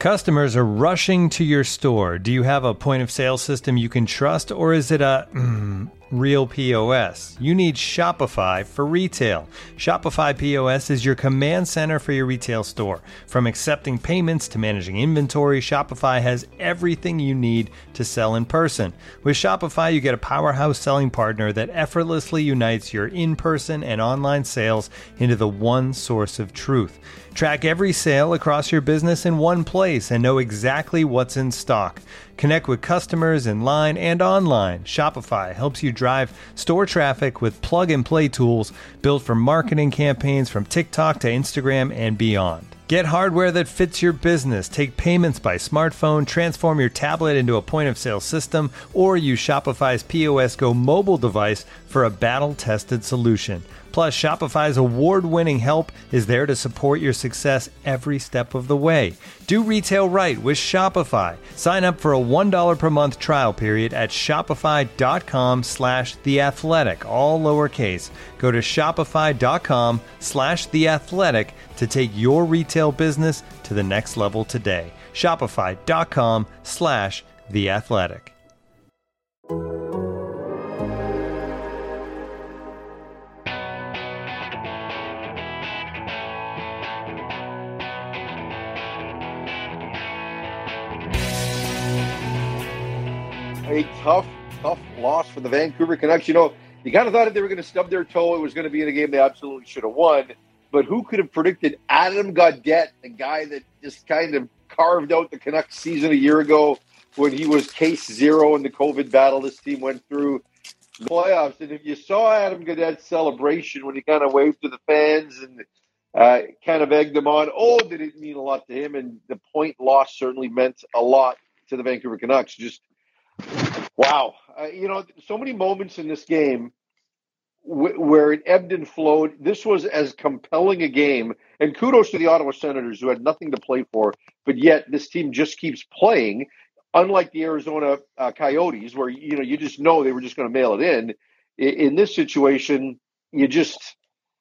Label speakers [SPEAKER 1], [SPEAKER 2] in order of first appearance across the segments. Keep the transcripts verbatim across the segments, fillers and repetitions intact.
[SPEAKER 1] Customers are rushing to your store. Do you have a point of sale system you can trust, or is it a mm, real P O S? You need Shopify for retail. Shopify P O S is your command center for your retail store. From accepting payments to managing inventory, Shopify has everything you need to sell in person. With Shopify, you get a powerhouse selling partner that effortlessly unites your in-person and online sales into the one source of truth. Track every sale across your business in one place and know exactly what's in stock. Connect with customers in line and online. Shopify helps you drive store traffic with plug-and-play tools built for marketing campaigns from TikTok to Instagram and beyond. Get hardware that fits your business. Take payments by smartphone, transform your tablet into a point-of-sale system, or use Shopify's P O S Go mobile device for a battle-tested solution. Plus, Shopify's award-winning help is there to support your success every step of the way. Do retail right with Shopify. Sign up for a one dollar per month trial period at shopify.com slash theathletic, all lowercase. Go to shopify.com slash theathletic to take your retail business to the next level today. Shopify.com slash theathletic.
[SPEAKER 2] A tough, tough loss for the Vancouver Canucks. You know, you kind of thought if they were going to stub their toe, it was going to be in a game they absolutely should have won. But who could have predicted Adam Gaudette, the guy that just kind of carved out the Canucks season a year ago when he was case zero in the COVID battle this team went through the playoffs. And if you saw Adam Gaudette's celebration when he kind of waved to the fans and uh, kind of egged them on, oh, did it mean a lot to him? And the point loss certainly meant a lot to the Vancouver Canucks. Just Wow. Uh, you know, so many moments in this game w- where it ebbed and flowed. This was as compelling a game. And kudos to the Ottawa Senators, who had nothing to play for, but yet this team just keeps playing, unlike the Arizona uh, Coyotes, where, you know, you just know they were just going to mail it in. in. In this situation, you just,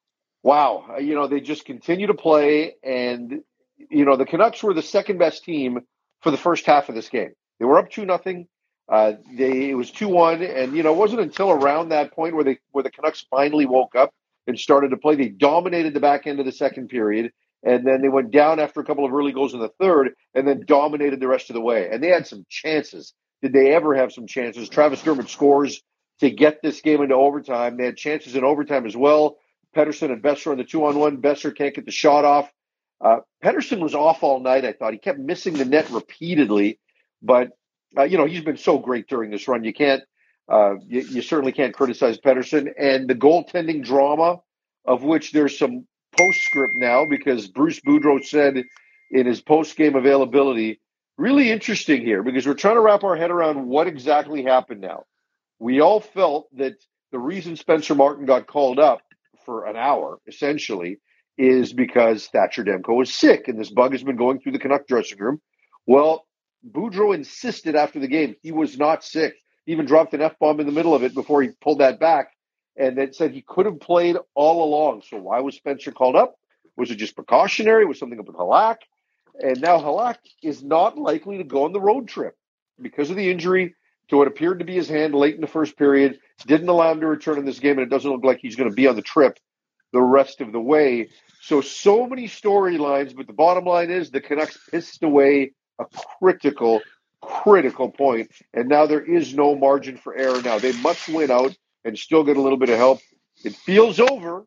[SPEAKER 2] wow. You know, they just continue to play. And, you know, the Canucks were the second best team for the first half of this game. They were up two nothing. Uh, they it was two one, and you know it wasn't until around that point where they where the Canucks finally woke up and started to play. They dominated the back end of the second period, and then they went down after a couple of early goals in the third, and then dominated the rest of the way. And they had some chances. Did they ever have some chances? Travis Dermott scores to get this game into overtime. They had chances in overtime as well. Pettersson and Besser on the two on one. Besser can't get the shot off. Uh, Pettersson was off all night. I thought he kept missing the net repeatedly, but. Uh, you know, he's been so great during this run. You can't, uh, you, you certainly can't criticize Pettersson. And the goaltending drama, of which there's some postscript now, because Bruce Boudreau said in his post-game availability, really interesting here, because we're trying to wrap our head around what exactly happened now. We all felt that the reason Spencer Martin got called up for an hour, essentially, is because Thatcher Demko was sick, and this bug has been going through the Canuck dressing room. Well, Boudreau insisted after the game he was not sick. He even dropped an F-bomb in the middle of it before he pulled that back, and then said he could have played all along. So why was Spencer called up? Was it just precautionary? Was something up with Halak? And now Halak is not likely to go on the road trip because of the injury to what appeared to be his hand late in the first period. Didn't allow him to return in this game, and it doesn't look like he's going to be on the trip the rest of the way. So, so many storylines, but the bottom line is the Canucks pissed away a critical, critical point, and now there is no margin for error now. They must win out and still get a little bit of help. It feels over.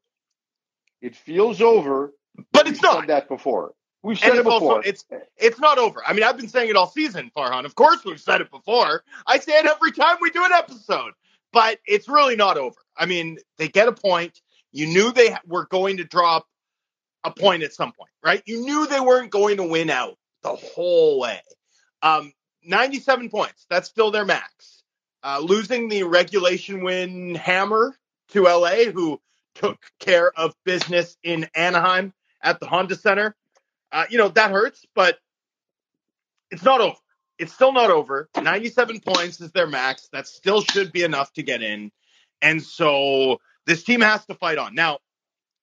[SPEAKER 2] It feels over.
[SPEAKER 3] But it's
[SPEAKER 2] We've
[SPEAKER 3] not.
[SPEAKER 2] said that before. We've said
[SPEAKER 3] and
[SPEAKER 2] it
[SPEAKER 3] it's
[SPEAKER 2] before.
[SPEAKER 3] Also, it's it's not over. I mean, I've been saying it all season, Farhan. Of course we've said it before. I say it every time we do an episode. But it's really not over. I mean, they get a point. You knew they were going to drop a point at some point, right? You knew they weren't going to win out the whole way. Um, ninety-seven points. That's still their max. Uh, losing the regulation win hammer to L A, who took care of business in Anaheim at the Honda Center. Uh, you know, that hurts, but it's not over. It's still not over. ninety-seven points is their max. That still should be enough to get in. And so this team has to fight on. Now,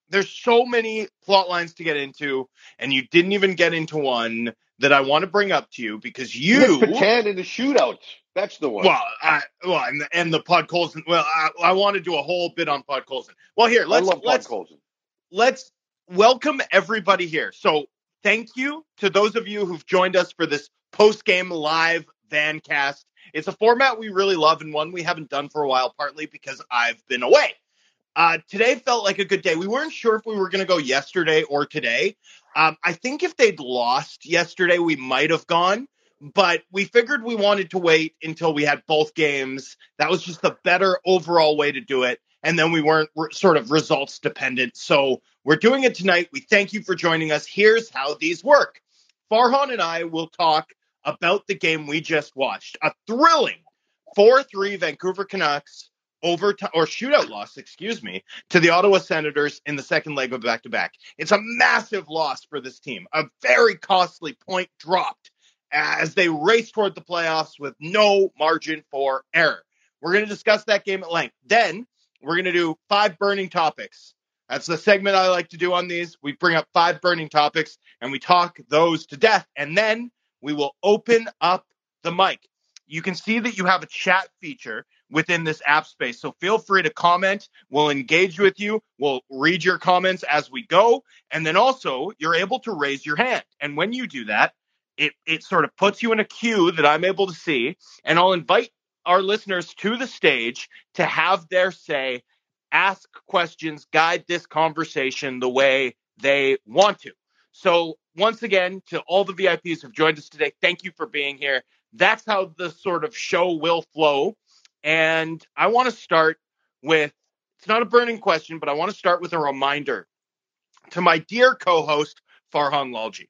[SPEAKER 3] there's so many plot lines to get into, and you didn't even get into one that I want to bring up to you because you
[SPEAKER 2] Nick Patan in the shootout. That's the one.
[SPEAKER 3] Well, I, well, and the, and the Podkolzin. Well, I, I want to do a whole bit on Podkolzin. Well, here let's
[SPEAKER 2] I love
[SPEAKER 3] let's
[SPEAKER 2] Podkolzin.
[SPEAKER 3] let's welcome everybody here. So, thank you to those of you who've joined us for this post-game live Vancast. It's a format we really love and one we haven't done for a while, partly because I've been away. Uh, today felt like a good day. We weren't sure if we were going to go yesterday or today. Um, I think if they'd lost yesterday, we might have gone, but we figured we wanted to wait until we had both games. That was just the better overall way to do it. And then we weren't re- sort of results dependent. So we're doing it tonight. We thank you for joining us. Here's how these work. Farhan and I will talk about the game we just watched. A thrilling four three Vancouver Canucks overtime or shootout loss, excuse me, to the Ottawa Senators in the second leg of back-to-back. It's a massive loss for this team, a very costly point dropped as they race toward the playoffs with no margin for error. We're going to discuss that game at length. Then we're going to do five burning topics. That's the segment I like to do on these. We bring up five burning topics and we talk those to death. And then we will open up the mic. You can see that you have a chat feature within this app space. So feel free to comment. We'll engage with you. We'll read your comments as we go. And then also you're able to raise your hand. And when you do that, it, it sort of puts you in a queue that I'm able to see. And I'll invite our listeners to the stage to have their say, ask questions, guide this conversation the way they want to. So once again, to all the V I Ps who've joined us today, thank you for being here. That's how the sort of show will flow. And I want to start with, it's not a burning question, but I want to start with a reminder to my dear co-host, Farhan Lalji.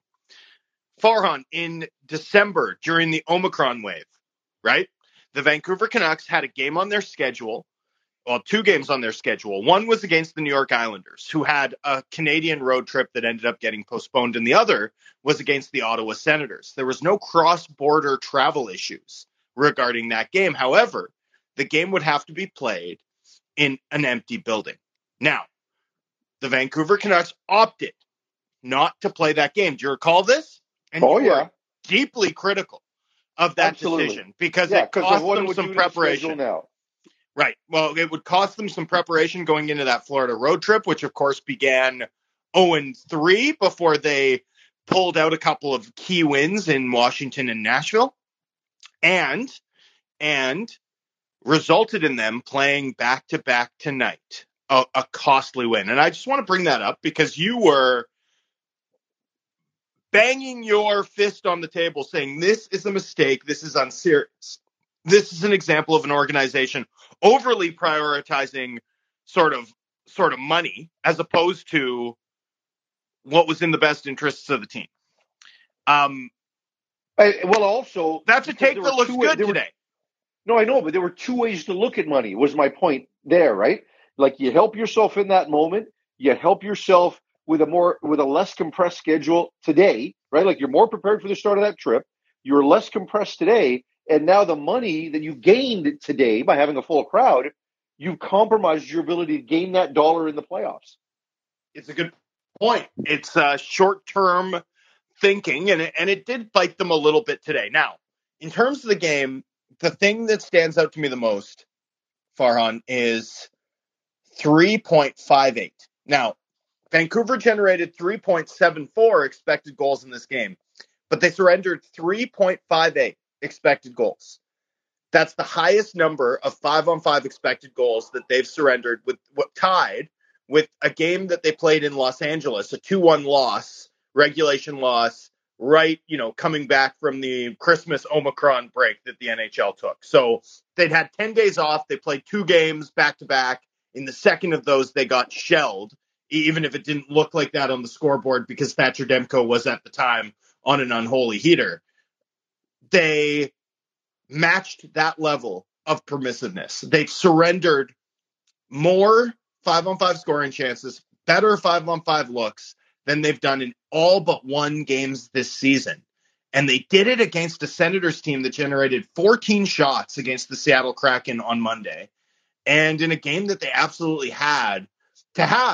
[SPEAKER 3] Farhan, in December, during the Omicron wave, right? The Vancouver Canucks had a game on their schedule, well, two games on their schedule. One was against the New York Islanders, who had a Canadian road trip that ended up getting postponed, and the other was against the Ottawa Senators. There was no cross-border travel issues regarding that game. However, the game would have to be played in an empty building. Now, the Vancouver Canucks opted not to play that game. Do you recall this? And
[SPEAKER 2] oh,
[SPEAKER 3] you
[SPEAKER 2] yeah.
[SPEAKER 3] were deeply critical of that
[SPEAKER 2] Absolutely.
[SPEAKER 3] decision because
[SPEAKER 2] yeah,
[SPEAKER 3] it cost them
[SPEAKER 2] would
[SPEAKER 3] some
[SPEAKER 2] do
[SPEAKER 3] preparation.
[SPEAKER 2] Now.
[SPEAKER 3] Right. Well, it would cost them some preparation going into that Florida road trip, which, of course, began oh and three before they pulled out a couple of key wins in Washington and Nashville. And, and resulted in them playing back-to-back tonight, a, a costly win. And I just want to bring that up because you were banging your fist on the table saying this is a mistake, this is unserious. This is an example of an organization overly prioritizing sort of sort of money as opposed to what was in the best interests of the team. Um,
[SPEAKER 2] I, well, also
[SPEAKER 3] that's a take that looks
[SPEAKER 2] two,
[SPEAKER 3] good
[SPEAKER 2] were,
[SPEAKER 3] today.
[SPEAKER 2] No, I know, but there were two ways to look at money, was my point there, right? Like, you help yourself in that moment, you help yourself with a more with a less compressed schedule today, right? Like, you're more prepared for the start of that trip, you're less compressed today, and now the money that you gained today by having a full crowd, you've compromised your ability to gain that dollar in the playoffs.
[SPEAKER 3] It's a good point. It's uh, short-term thinking, and it, and it did bite them a little bit today. Now, in terms of the game, the thing that stands out to me the most, Farhan, is three point five eight. Now, Vancouver generated three point seven four expected goals in this game, but they surrendered three point five eight expected goals. That's the highest number of five-on-five expected goals that they've surrendered, with what tied with a game that they played in Los Angeles, a two one loss, regulation loss, right, you know, coming back from the Christmas Omicron break that the N H L took. So they'd had ten days off. They played two games back-to-back. In the second of those, they got shelled, even if it didn't look like that on the scoreboard because Thatcher Demko was at the time on an unholy heater. They matched that level of permissiveness. They've surrendered more five-on-five scoring chances, better five-on-five looks than they've done in all but one games this season. And they did it against a Senators team that generated fourteen shots against the Seattle Kraken on Monday. And in a game that they absolutely had to have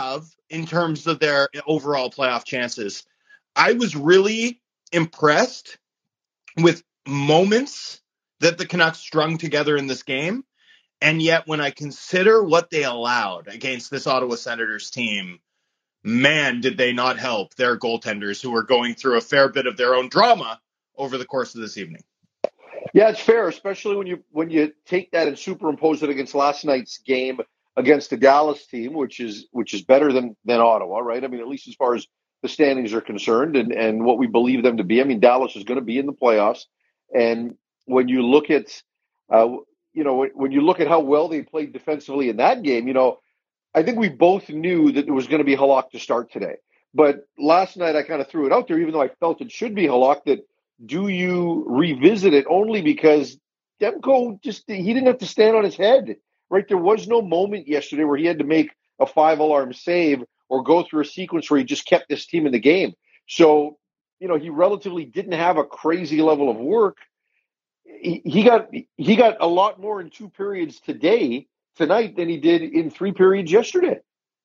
[SPEAKER 3] in terms of their overall playoff chances. I was really impressed with moments that the Canucks strung together in this game. And yet when I consider what they allowed against this Ottawa Senators team, man, did they not help their goaltenders who were going through a fair bit of their own drama over the course of this evening.
[SPEAKER 2] Yeah, it's fair, especially when you when you take that and superimpose it against last night's game against the Dallas team, which is which is better than than Ottawa, right? I mean, at least as far as the standings are concerned and, and what we believe them to be. I mean, Dallas is going to be in the playoffs. And when you look at, uh, you know, when you look at how well they played defensively in that game, you know, I think we both knew that it was going to be Halak to start today. But last night I kind of threw it out there, even though I felt it should be Halak, that do you revisit it only because Demko just, he didn't have to stand on his head, right? There was no moment yesterday where he had to make a five-alarm save or go through a sequence where he just kept this team in the game. So, you know, he relatively didn't have a crazy level of work. He, he got he got a lot more in two periods today, tonight, than he did in three periods yesterday.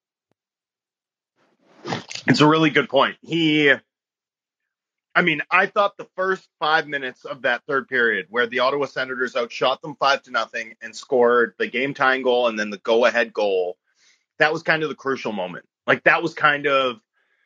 [SPEAKER 3] It's a really good point. He, I mean, I thought the first five minutes of that third period where the Ottawa Senators outshot them five to nothing and scored the game-tying goal and then the go-ahead goal, that was kind of the crucial moment. Like, that was kind of,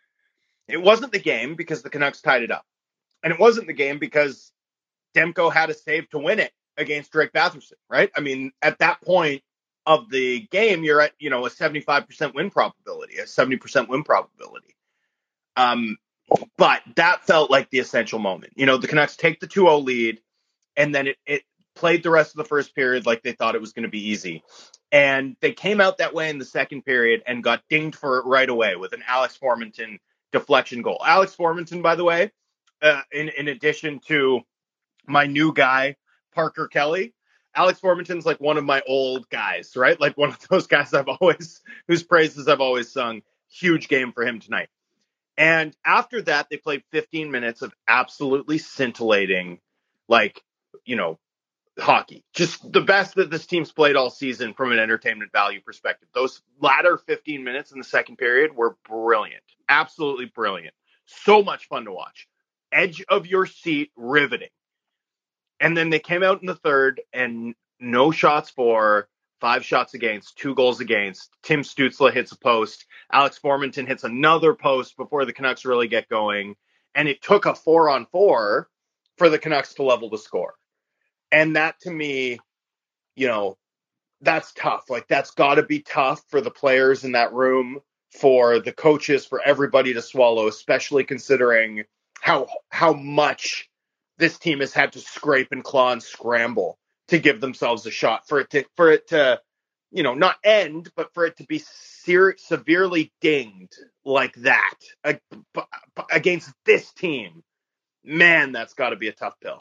[SPEAKER 3] it wasn't the game because the Canucks tied it up. And it wasn't the game because Demko had a save to win it against Drake Batherson, right? I mean, at that point of the game, you're at, you know, a seventy-five percent win probability, a seventy percent win probability. Um, but that felt like the essential moment. You know, the Canucks take the two oh lead, and then it, it played the rest of the first period like they thought it was going to be easy. And they came out that way in the second period and got dinged for it right away with an Alex Formenton deflection goal. Alex Formenton, by the way, uh, in, in addition to my new guy, Parker Kelly, Alex Formenton's like one of my old guys, right? Like one of those guys I've always, whose praises I've always sung. Huge game for him tonight. And after that, they played fifteen minutes of absolutely scintillating, like, you know, hockey. Just the best that this team's played all season from an entertainment value perspective. Those latter fifteen minutes in the second period were brilliant. Absolutely brilliant. So much fun to watch. Edge of your seat, riveting. And then they came out in the third and no shots for, five shots against, two goals against. Tim Stützle hits a post. Alex Formenton hits another post before the Canucks really get going. And it took a four on four for the Canucks to level the score. And that, to me, you know, that's tough. Like, that's got to be tough for the players in that room, for the coaches, for everybody to swallow, especially considering how how much this team has had to scrape and claw and scramble to give themselves a shot, for it to, for it to, you know, not end, but for it to be ser- severely dinged like that against this team. Man, that's got to be a tough pill.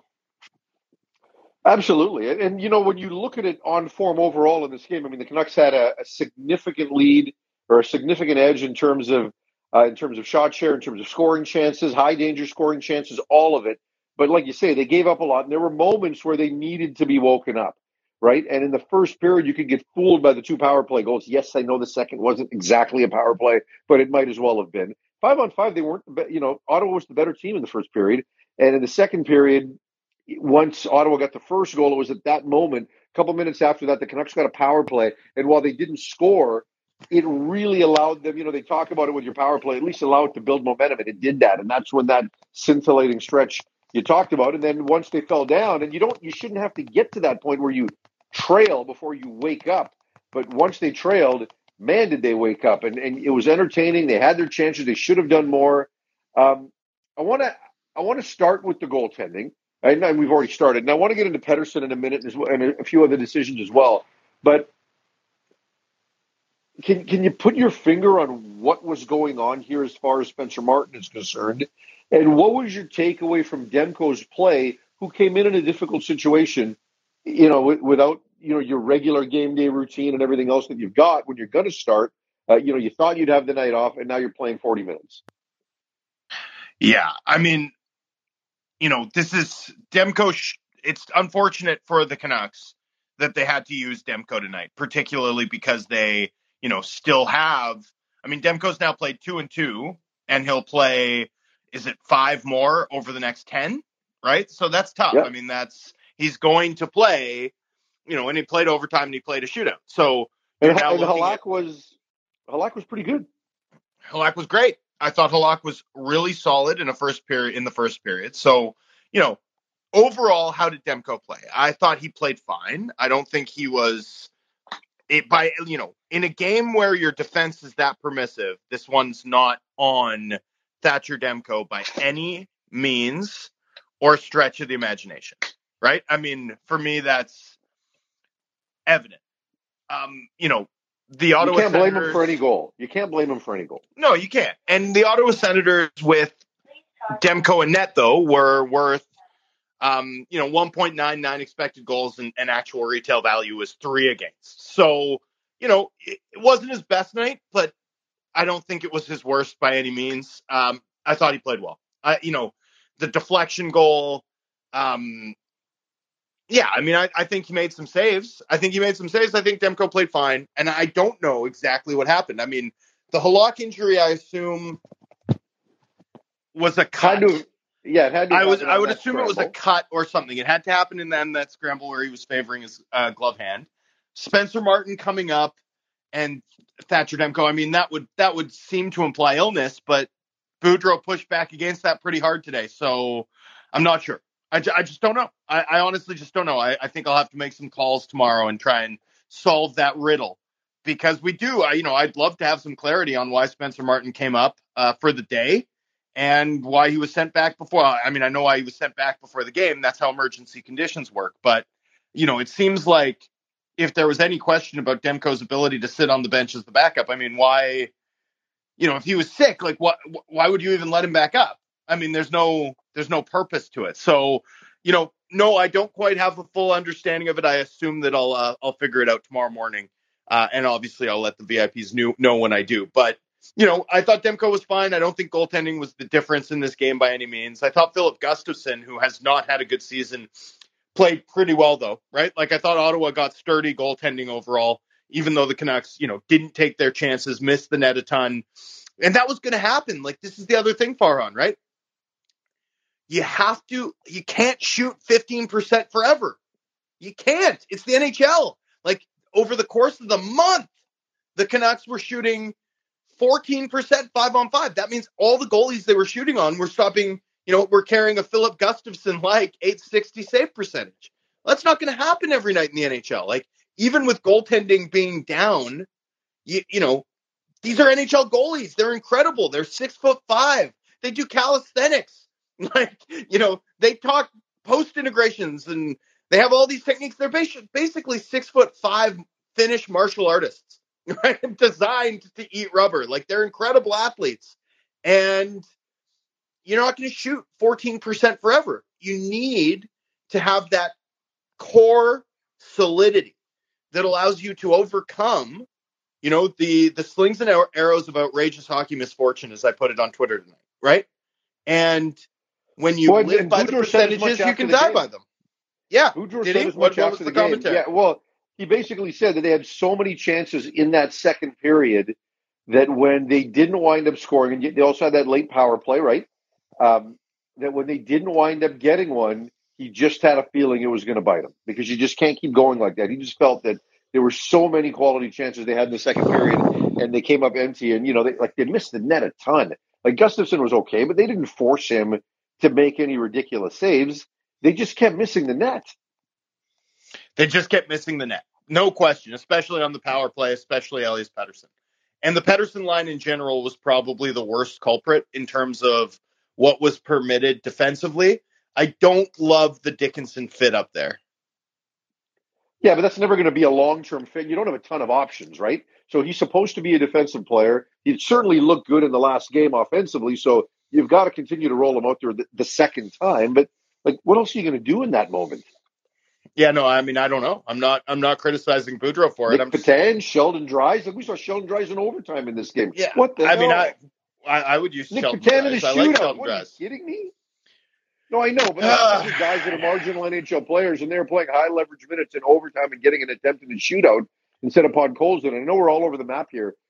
[SPEAKER 2] Absolutely. And, and, you know, when you look at it on form overall in this game, I mean, the Canucks had a, a significant lead or a significant edge in terms of uh, in terms of shot share, in terms of scoring chances, high danger scoring chances, all of it. But like you say, they gave up a lot, and there were moments where they needed to be woken up, right? And in the first period, you could get fooled by the two power play goals. Yes, I know the second wasn't exactly a power play, but it might as well have been. Five on five, they weren't, you know, Ottawa was the better team in the first period. And in the second period, once Ottawa got the first goal, it was at that moment, a couple minutes after that, the Canucks got a power play. And while they didn't score, it really allowed them, you know, they talk about it with your power play, at least allow it to build momentum. And it did that. And that's when that scintillating stretch you talked about. And then once they fell down, and you don't, you shouldn't have to get to that point where you trail before you wake up. But once they trailed, man, did they wake up. And, and it was entertaining. They had their chances. They should have done more. Um, I want to, I want to start with the goaltending. And we've already started. And I want to get into Pettersson in a minute as well, and a few other decisions as well. But can can you put your finger on what was going on here as far as Spencer Martin is concerned? And what was your takeaway from Demko's play, who came in in a difficult situation, you know, w- without, you know, your regular game day routine and everything else that you've got when you're going to start? Uh, you know, you thought you'd have the night off, and now you're playing forty minutes.
[SPEAKER 3] Yeah, I mean, you know, this is Demko. Sh- it's unfortunate for the Canucks that they had to use Demko tonight, particularly because they, you know, still have, I mean, Demko's now played two and two, and he'll play, is it five more over the next ten, right? So that's tough.
[SPEAKER 2] Yep.
[SPEAKER 3] I mean, that's, he's going to play, you know, and he played overtime and he played a shootout. So you're
[SPEAKER 2] And,
[SPEAKER 3] now
[SPEAKER 2] and
[SPEAKER 3] looking
[SPEAKER 2] Halak
[SPEAKER 3] at,
[SPEAKER 2] was Halak was pretty good.
[SPEAKER 3] Halak was great. I thought Halak was really solid in a first period, in the first period. So, you know, overall, how did Demko play? I thought he played fine. I don't think he was it by, you know, in a game where your defense is that permissive, this one's not on Thatcher Demko by any means or stretch of the imagination, right? I mean, for me, that's evident. Um, you know, the Ottawa
[SPEAKER 2] You can't blame
[SPEAKER 3] Senators,
[SPEAKER 2] him for any goal. You can't blame him for any goal.
[SPEAKER 3] No, you can't. And the Ottawa Senators with Demko and net, though, were worth, um, you know, one point nine nine expected goals and, and actual retail value was three against. So, you know, it, it wasn't his best night, but I don't think it was his worst by any means. Um, I thought he played well. I, you know, the deflection goal, um, yeah, I mean, I, I think he made some saves. I think he made some saves. I think Demko played fine. And I don't know exactly what happened. I mean, the Halak injury, I assume, was a cut.
[SPEAKER 2] Had to, yeah, it had to
[SPEAKER 3] I was.
[SPEAKER 2] happen
[SPEAKER 3] I
[SPEAKER 2] on
[SPEAKER 3] would
[SPEAKER 2] that
[SPEAKER 3] assume it was a
[SPEAKER 2] scramble.
[SPEAKER 3] cut or something. It had to happen in then that scramble where he was favoring his uh, glove hand. Spencer Martin coming up and Thatcher Demko. I mean, that would that would seem to imply illness, but Boudreau pushed back against that pretty hard today. So I'm not sure. I, I just don't know. I, I honestly just don't know. I, I think I'll have to make some calls tomorrow and try and solve that riddle because we do. I, you know, I'd love to have some clarity on why Spencer Martin came up uh, for the day and why he was sent back before. I mean, I know why he was sent back before the game. That's how emergency conditions work. But, you know, it seems like if there was any question about Demko's ability to sit on the bench as the backup, I mean, why, you know, if he was sick, like what, why would you even let him back up? I mean, there's no, there's no purpose to it. So, you know, no, I don't quite have a full understanding of it. I assume that I'll, uh, I'll figure it out tomorrow morning. Uh, and obviously I'll let the V I Ps know, know when I do, but you know, I thought Demko was fine. I don't think goaltending was the difference in this game by any means. I thought Philip Gustafsson, who has not had a good season, played pretty well though, right? Like I thought Ottawa got sturdy goaltending overall, even though the Canucks, you know, didn't take their chances, missed the net a ton. And that was going to happen. Like this is the other thing, Farhan, right? You have to, you can't shoot fifteen percent forever. You can't. It's the N H L. Like over the course of the month, the Canucks were shooting fourteen percent five on five. That means all the goalies they were shooting on were stopping, you know, we're carrying a Philip Gustafsson like eight sixty save percentage. That's not going to happen every night in the N H L. Like even with goaltending being down, you, you know, these are N H L goalies. They're incredible. They're six foot five. They do calisthenics. Like, you know, they talk post integrations and they have all these techniques. They're basically six foot five Finnish martial artists, right? Designed to eat rubber. Like they're incredible athletes. And you're not going to shoot fourteen percent forever. You need to have that core solidity that allows you to overcome, you know, the, the slings and arrows of outrageous hockey misfortune, as I put it on Twitter tonight, right? And when you
[SPEAKER 2] well,
[SPEAKER 3] live by the percentages, you can die by them. Yeah.
[SPEAKER 2] Boudreau
[SPEAKER 3] Did
[SPEAKER 2] said
[SPEAKER 3] he?
[SPEAKER 2] as
[SPEAKER 3] What,
[SPEAKER 2] much
[SPEAKER 3] what was
[SPEAKER 2] after
[SPEAKER 3] the,
[SPEAKER 2] the game.
[SPEAKER 3] commentary?
[SPEAKER 2] Yeah, well, he basically said that they had so many chances in that second period that when they didn't wind up scoring, and they also had that late power play, right? Um, that when they didn't wind up getting one, he just had a feeling it was going to bite him because you just can't keep going like that. He just felt that there were so many quality chances they had in the second period, and they came up empty, and you know, they like they missed the net a ton. Like Gustafsson was okay, but they didn't force him to make any ridiculous saves. They just kept missing the net.
[SPEAKER 3] They just kept missing the net. No question, especially on the power play, especially Elias Pettersson. And the Pettersson line in general was probably the worst culprit in terms of what was permitted defensively. I don't love the Dickinson fit up there.
[SPEAKER 2] Yeah, but that's never going to be a long-term fit. You don't have a ton of options, right? So he's supposed to be a defensive player. He certainly looked good in the last game offensively, so you've got to continue to roll him out there the, the second time. But like, what else are you going to do in that moment?
[SPEAKER 3] Yeah, no, I mean, I don't know. I'm not. I'm not criticizing Boudreau for
[SPEAKER 2] Nick
[SPEAKER 3] it. I'm
[SPEAKER 2] Petan,
[SPEAKER 3] just...
[SPEAKER 2] Sheldon Dries. Like we saw Sheldon Dries in overtime in this game.
[SPEAKER 3] Yeah,
[SPEAKER 2] what the
[SPEAKER 3] I
[SPEAKER 2] hell?
[SPEAKER 3] mean, I, I I would use
[SPEAKER 2] Nick
[SPEAKER 3] Sheldon
[SPEAKER 2] Petan in a
[SPEAKER 3] Dries. I
[SPEAKER 2] shootout.
[SPEAKER 3] like Sheldon
[SPEAKER 2] What, are you
[SPEAKER 3] Dries.
[SPEAKER 2] kidding me? No, I know, but like, these are guys that are marginal N H L players, and they're playing high leverage minutes in overtime and getting an attempt in a shootout instead of Podkolzin. And I know we're all over the map here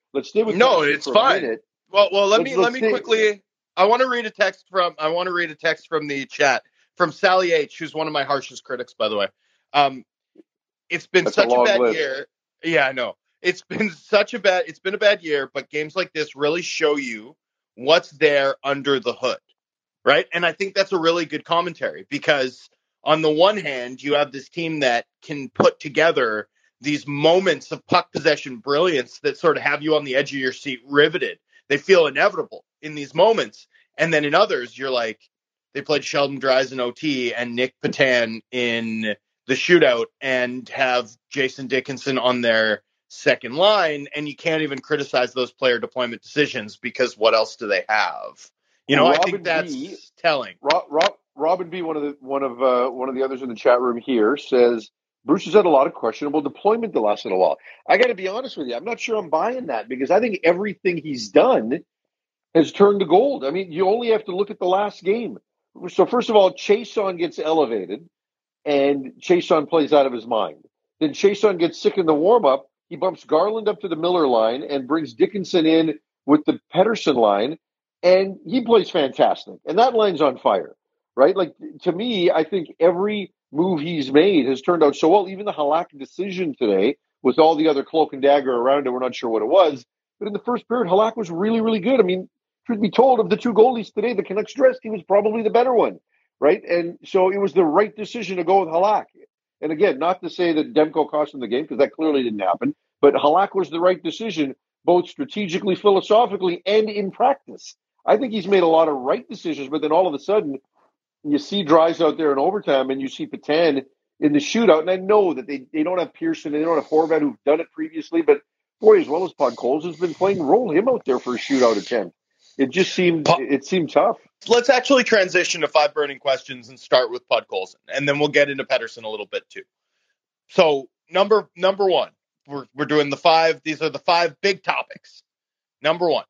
[SPEAKER 2] let's stay with
[SPEAKER 3] no,
[SPEAKER 2] Texas
[SPEAKER 3] it's
[SPEAKER 2] for
[SPEAKER 3] fine.
[SPEAKER 2] a minute.
[SPEAKER 3] Well, well, let
[SPEAKER 2] Let's-
[SPEAKER 3] me
[SPEAKER 2] let's
[SPEAKER 3] let me
[SPEAKER 2] stay-
[SPEAKER 3] quickly. I want to read a text from. I want to read a text from the chat from Sally H, who's one of my harshest critics, by the way. Um, it's been
[SPEAKER 2] That's a
[SPEAKER 3] such a,
[SPEAKER 2] long
[SPEAKER 3] bad
[SPEAKER 2] list.
[SPEAKER 3] year. Yeah, I know. It's been such a bad. It's been a bad year, but games like this really show you what's there under the hood, right? And I think that's a really good commentary because on the one hand, you have this team that can put together these moments of puck possession brilliance that sort of have you on the edge of your seat, riveted. They feel inevitable in these moments. And then in others, you're like, they played Sheldon Dries in O T and Nick Patan in the shootout and have Jason Dickinson on their second line. And you can't even criticize those player deployment decisions because what else do they have? You know,
[SPEAKER 2] Robin
[SPEAKER 3] I think that's
[SPEAKER 2] B,
[SPEAKER 3] telling.
[SPEAKER 2] Rob, Rob, Robin B, one of the one of uh, one of the others in the chat room here, says Bruce has had a lot of questionable deployment the last little while. I got to be honest with you, I'm not sure I'm buying that because I think everything he's done has turned to gold. I mean, you only have to look at the last game. So first of all, Chason gets elevated, and Chason plays out of his mind. Then Chason gets sick in the warm-up. He bumps Garland up to the Miller line and brings Dickinson in with the Pettersson line, and he plays fantastic. And that line's on fire, right? Like, to me, I think every move he's made has turned out so well. Even the Halak decision today, with all the other cloak and dagger around it, we're not sure what it was. But in the first period, Halak was really, really good. I mean, truth be told, of the two goalies today, the Canucks dressed, he was probably the better one, right? And so it was the right decision to go with Halak. And again, not to say that Demko cost him the game, because that clearly didn't happen, but Halak was the right decision, both strategically, philosophically, and in practice. I think he's made a lot of right decisions, but then all of a sudden, you see Dries out there in overtime, and you see Patan in the shootout, and I know that they, they don't have Pearson, and they don't have Horvat, who've done it previously, but boy, as well as Podkolzin has been playing, roll him out there for a shootout attempt. It just seemed it seemed tough.
[SPEAKER 3] Let's actually transition to five burning questions and start with Podkolzin, and then we'll get into Pettersson a little bit too. So number number one, we're we're doing the five. These are the five big topics. Number one,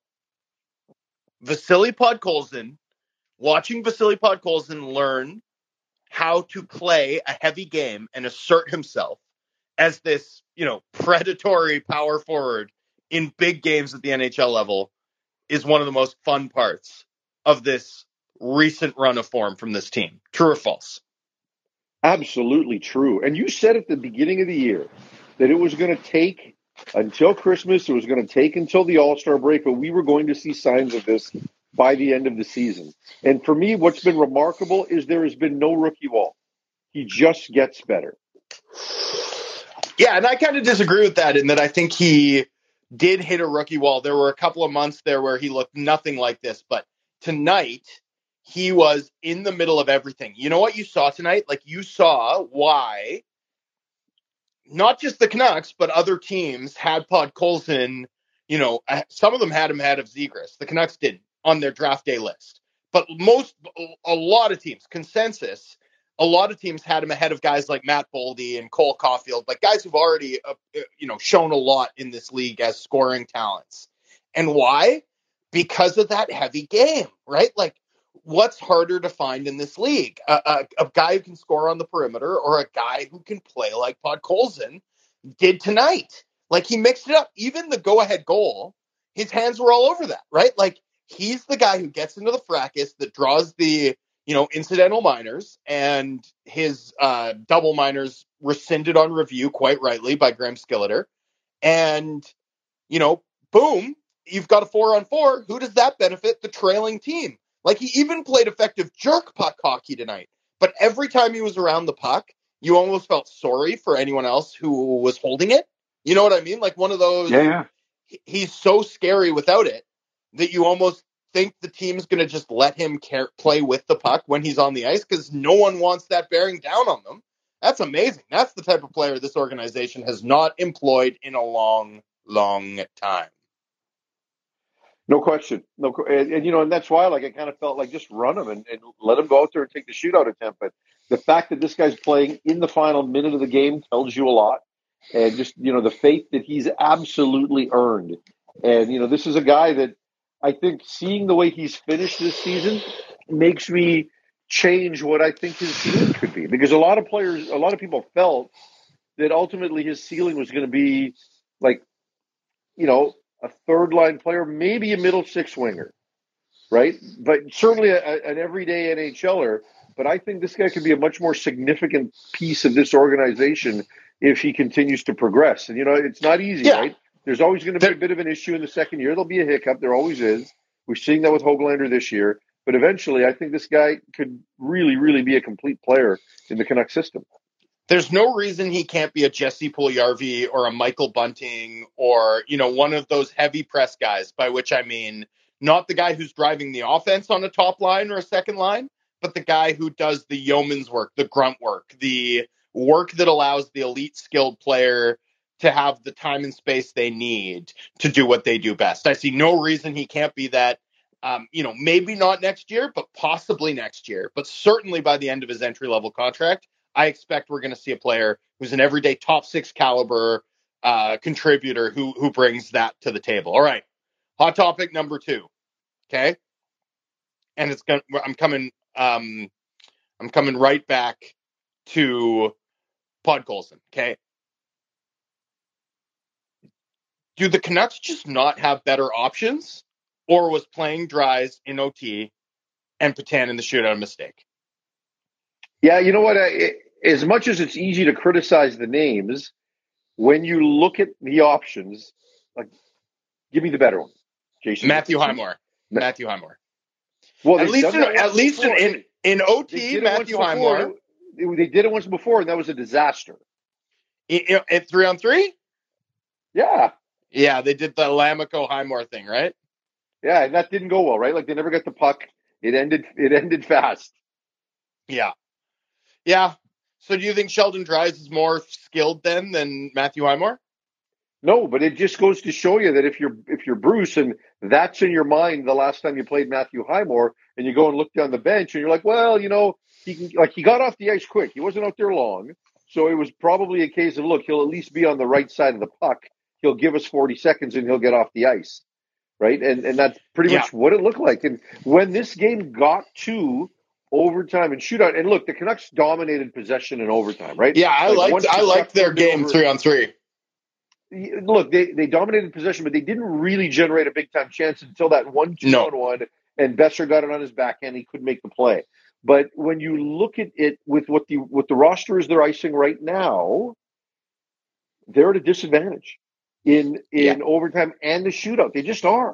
[SPEAKER 3] Vasily Podkolzin. Watching Vasily Podkolzin learn how to play a heavy game and assert himself as this, you know, predatory power forward in big games at the N H L level is one of the most fun parts of this recent run of form from this team. True or false?
[SPEAKER 2] Absolutely true. And you said at the beginning of the year that it was going to take until Christmas, it was going to take until the All-Star break, but we were going to see signs of this by the end of the season. And for me, what's been remarkable is there has been no rookie wall. He just gets better.
[SPEAKER 3] Yeah, and I kind of disagree with that in that I think he did hit a rookie wall. There were a couple of months there where he looked nothing like this, but tonight he was in the middle of everything. You know what you saw tonight? Like, you saw why not just the Canucks, but other teams had Podkolzin, you know, some of them had him ahead of Zegras. The Canucks didn't on their draft day list. But most, a lot of teams, consensus, a lot of teams had him ahead of guys like Matt Boldy and Cole Caulfield, like guys who've already, uh, you know, shown a lot in this league as scoring talents. And why? Because of that heavy game, right? Like, what's harder to find in this league? A, a, a guy who can score on the perimeter or a guy who can play like Podkolzin did tonight. Like, he mixed it up. Even the go-ahead goal, his hands were all over that, right? Like, he's the guy who gets into the fracas, that draws the, you know, incidental minors, and his uh, double minors rescinded on review, quite rightly, by Graham Skilleter. And, you know, boom, you've got a four on four. Who does that benefit? The trailing team. Like, he even played effective jerk puck hockey tonight. But every time he was around the puck, you almost felt sorry for anyone else who was holding it. You know what I mean? Like, one of those,
[SPEAKER 2] yeah, yeah.
[SPEAKER 3] He's so scary without it that you almost think the team's going to just let him care, play with the puck when he's on the ice, because no one wants that bearing down on them. That's amazing. That's the type of player this organization has not employed in a long, long time.
[SPEAKER 2] No question. No, and, and you know, and that's why, like, I kind of felt like just run him and, and let him go out there and take the shootout attempt. But the fact that this guy's playing in the final minute of the game tells you a lot. And just, you know, the faith that he's absolutely earned. And, you know, this is a guy that I think, seeing the way he's finished this season makes me change what I think his ceiling could be. Because a lot of players, a lot of people felt that ultimately his ceiling was going to be like, you know, a third line player, maybe a middle six winger, right? But certainly a, an everyday NHLer. But I think this guy could be a much more significant piece of this organization if he continues to progress. And, you know, it's not easy, yeah. right? There's always going to be a bit of an issue in the second year. There'll be a hiccup. There always is. We're seeing that with Höglander this year. But eventually, I think this guy could really, really be a complete player in the Canucks system.
[SPEAKER 3] There's no reason he can't be a Jesse Puljujarvi or a Michael Bunting or, you know, one of those heavy press guys, by which I mean not the guy who's driving the offense on a top line or a second line, but the guy who does the yeoman's work, the grunt work, the work that allows the elite skilled player to have the time and space they need to do what they do best. I see no reason he can't be that. Um, you know, maybe not next year, but possibly next year, but certainly by the end of his entry-level contract, I expect we're going to see a player who's an everyday top six caliber uh, contributor who who brings that to the table. All right, hot topic number two. Okay, and it's going. I'm coming. Um, I'm coming right back to Podkolzin. Okay, do the Canucks just not have better options, or was playing Dries in O T and Petan in the shootout a mistake?
[SPEAKER 2] Yeah, you know what? I, as much as it's easy to criticize the names, when you look at the options, like, give me the better one, Jason.
[SPEAKER 3] Matthew Highmore. Ma- Matthew Highmore.
[SPEAKER 2] Well,
[SPEAKER 3] at least in, at least in, in, in O T, Matthew Highmore.
[SPEAKER 2] They, they did it once before, and that was a disaster.
[SPEAKER 3] In, in three on three?
[SPEAKER 2] Yeah.
[SPEAKER 3] Yeah, they did the Lamico Highmore thing, right?
[SPEAKER 2] Yeah, and that didn't go well, right? Like, they never got the puck. It ended. It ended fast.
[SPEAKER 3] Yeah. Yeah. So do you think Sheldon Dries is more skilled then than Matthew Highmore?
[SPEAKER 2] No, but it just goes to show you that if you're if you're Bruce and that's in your mind the last time you played Matthew Highmore, and you go and look down the bench and you're like, well, you know, he can, like he got off the ice quick. He wasn't out there long, so it was probably a case of, look, he'll at least be on the right side of the puck. He'll give us forty seconds and he'll get off the ice, right? And and that's pretty yeah. much what it looked like. And when this game got to overtime and shootout, and look, the Canucks dominated possession in overtime, right?
[SPEAKER 3] Yeah, I like liked I liked their game over, three on three.
[SPEAKER 2] Look, they, they dominated possession, but they didn't really generate a big time chance until that one two
[SPEAKER 3] no.
[SPEAKER 2] on one, and Besser got it on his backhand. He couldn't make the play. But when you look at it with what the what the roster is they're icing right now, they're at a disadvantage in in yeah. overtime and the shootout. They just are.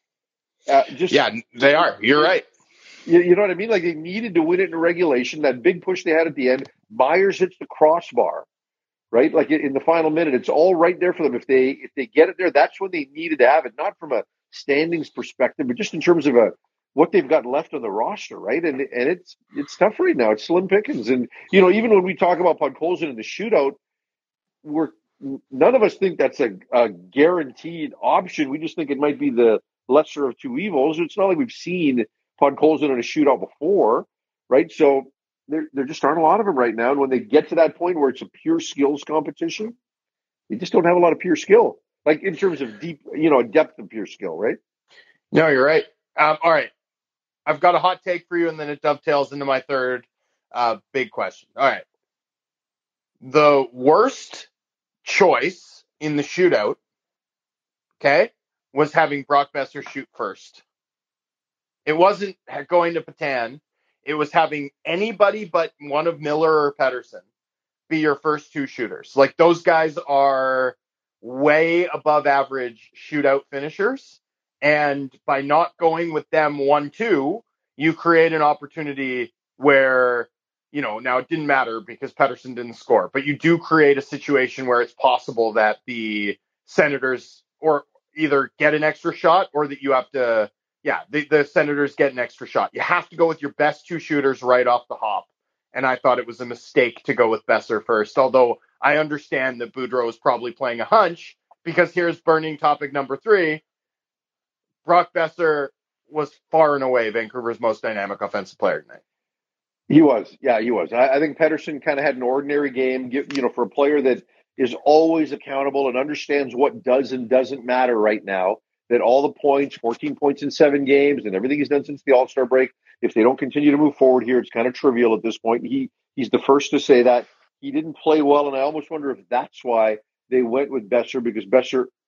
[SPEAKER 3] Uh, just yeah, they are. You're right.
[SPEAKER 2] You, you know what I mean? Like, they needed to win it in regulation. That big push they had at the end, Myers hits the crossbar, right? Like in the final minute, it's all right there for them. If they if they get it there, that's when they needed to have it. Not from a standings perspective, but just in terms of a what they've got left on the roster, right? And and it's it's tough right now. It's slim pickings. And you know, even when we talk about Podkolzin in the shootout, we're none of us think that's a, a guaranteed option. We just think it might be the lesser of two evils. It's not like we've seen Podkolzin in a shootout before, right? So there, there just aren't a lot of them right now. And when they get to that point where it's a pure skills competition, they just don't have a lot of pure skill, like in terms of deep, you know, depth of pure skill, right?
[SPEAKER 3] No, you're right. Um, all right. I've got a hot take for you, and then it dovetails into my third uh, big question. All right. The worst choice in the shootout, okay, was having Brock Besser shoot first. It wasn't going to Petan. It was having anybody but one of Miller or Pettersson be your first two shooters. Like, those guys are way above average shootout finishers. And by not going with them one two, you create an opportunity where, you know, now it didn't matter because Pettersson didn't score, but you do create a situation where it's possible that the Senators or either get an extra shot or that you have to, yeah, the, the Senators get an extra shot. You have to go with your best two shooters right off the hop. And I thought it was a mistake to go with Besser first, although I understand that Boudreau is probably playing a hunch, because here's burning topic number three. Brock Besser was far and away Vancouver's most dynamic offensive player tonight.
[SPEAKER 2] He was. Yeah, he was. I, I think Pettersson kind of had an ordinary game, you know, for a player that is always accountable and understands what does and doesn't matter right now, that all the points, fourteen points in seven games and everything he's done since the All-Star break, if they don't continue to move forward here, it's kind of trivial at this point. He He's the first to say that. He didn't play well, and I almost wonder if that's why they went with Besser, because Besser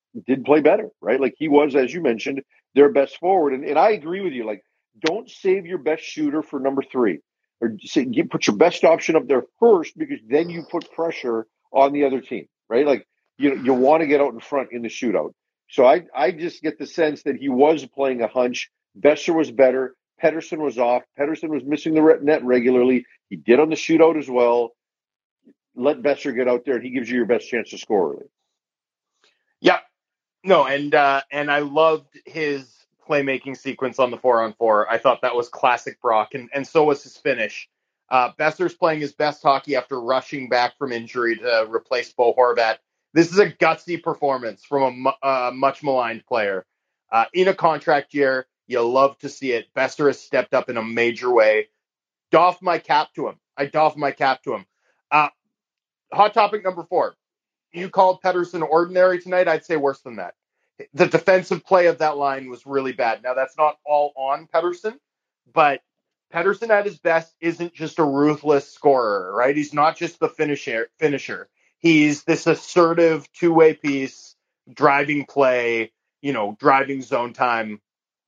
[SPEAKER 2] did play better, right? Like he was, as you mentioned, their best forward. And, and I agree with you. Like, don't save your best shooter for number three, or say, you put your best option up there first, because then you put pressure on the other team, right? Like you you want to get out in front in the shootout. So I I just get the sense that he was playing a hunch. Besser was better. Pettersson was off. Pettersson was missing the net regularly. He did on the shootout as well. Let Besser get out there, and he gives you your best chance to score early.
[SPEAKER 3] Yeah. No, and uh, and I loved his playmaking sequence on the four on four. I thought that was classic Brock, and, and so was his finish. Uh, Besser's playing his best hockey after rushing back from injury to replace Bo Horvat. This is a gutsy performance from a uh, much maligned player. Uh, in a contract year, you love to see it. Besser has stepped up in a major way. Doff my cap to him. I doff my cap to him. Uh, hot topic number four. You called Pettersson ordinary tonight. I'd say worse than that. The defensive play of that line was really bad. Now, that's not all on Pettersson, but Pettersson at his best isn't just a ruthless scorer, right? He's not just the finisher. finisher. He's this assertive two-way piece, driving play, you know, driving zone time.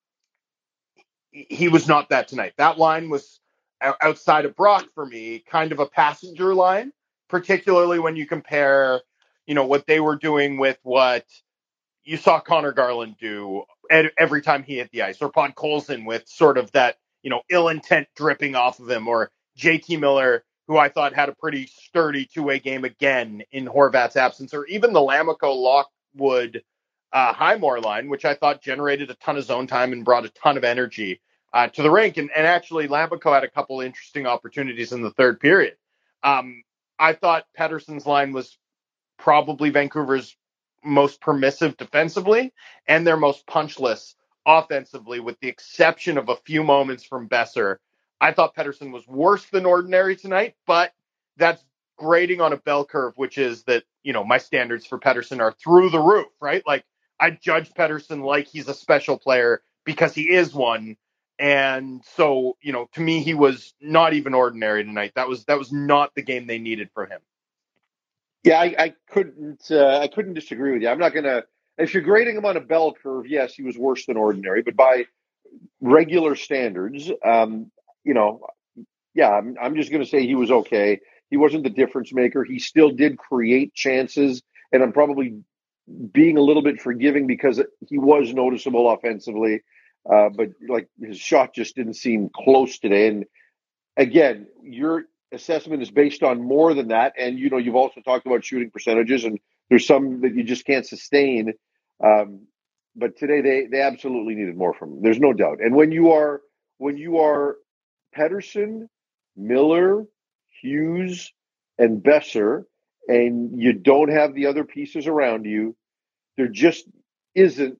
[SPEAKER 3] He was not that tonight. That line was, outside of Brock, for me, kind of a passenger line, particularly when you compare, you know, what they were doing with what you saw Connor Garland do every time he hit the ice, or Podkolzin with sort of that, you know, ill intent dripping off of him, or J T Miller, who I thought had a pretty sturdy two-way game again in Horvat's absence, or even the Lamico Lockwood uh, Highmore line, which I thought generated a ton of zone time and brought a ton of energy uh, to the rink. And, and actually, Lamico had a couple interesting opportunities in the third period. Um, I thought Pettersson's line was probably Vancouver's most permissive defensively and their most punchless offensively, with the exception of a few moments from Besser. I thought Pettersson was worse than ordinary tonight, but that's grading on a bell curve, which is that, you know, my standards for Pettersson are through the roof, right? Like, I judge Pettersson like he's a special player because he is one. And so, you know, to me, he was not even ordinary tonight. That was, that was not the game they needed from him.
[SPEAKER 2] Yeah, I, I couldn't. Uh, I couldn't disagree with you. I'm not gonna. If you're grading him on a bell curve, yes, he was worse than ordinary. But by regular standards, um, you know, yeah, I'm, I'm just gonna say he was okay. He wasn't the difference maker. He still did create chances, and I'm probably being a little bit forgiving because he was noticeable offensively. Uh, but like his shot just didn't seem close today. And again, you're. Assessment is based on more than that. And, you know, you've also talked about shooting percentages, and there's some that you just can't sustain. Um, but today they, they absolutely needed more from him. There's no doubt. And when you are, when you are Pettersson, Miller, Hughes, and Besser, and you don't have the other pieces around you, there just isn't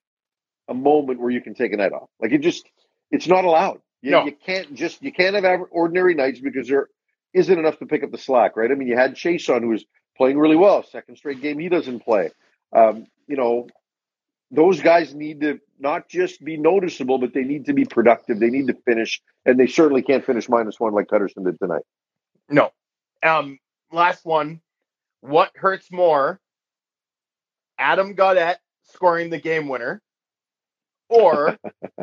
[SPEAKER 2] a moment where you can take a night off. Like it just, it's not allowed. You,
[SPEAKER 3] no.
[SPEAKER 2] you can't just, you can't have ordinary nights because there isn't enough to pick up the slack, right? I mean, you had Chase on who was playing really well. Second straight game, he doesn't play. Um, you know, those guys need to not just be noticeable, but they need to be productive. They need to finish, and they certainly can't finish minus one like Pettersson did tonight.
[SPEAKER 3] No. Um, last one. What hurts more, Adam Gaudette scoring the game winner, or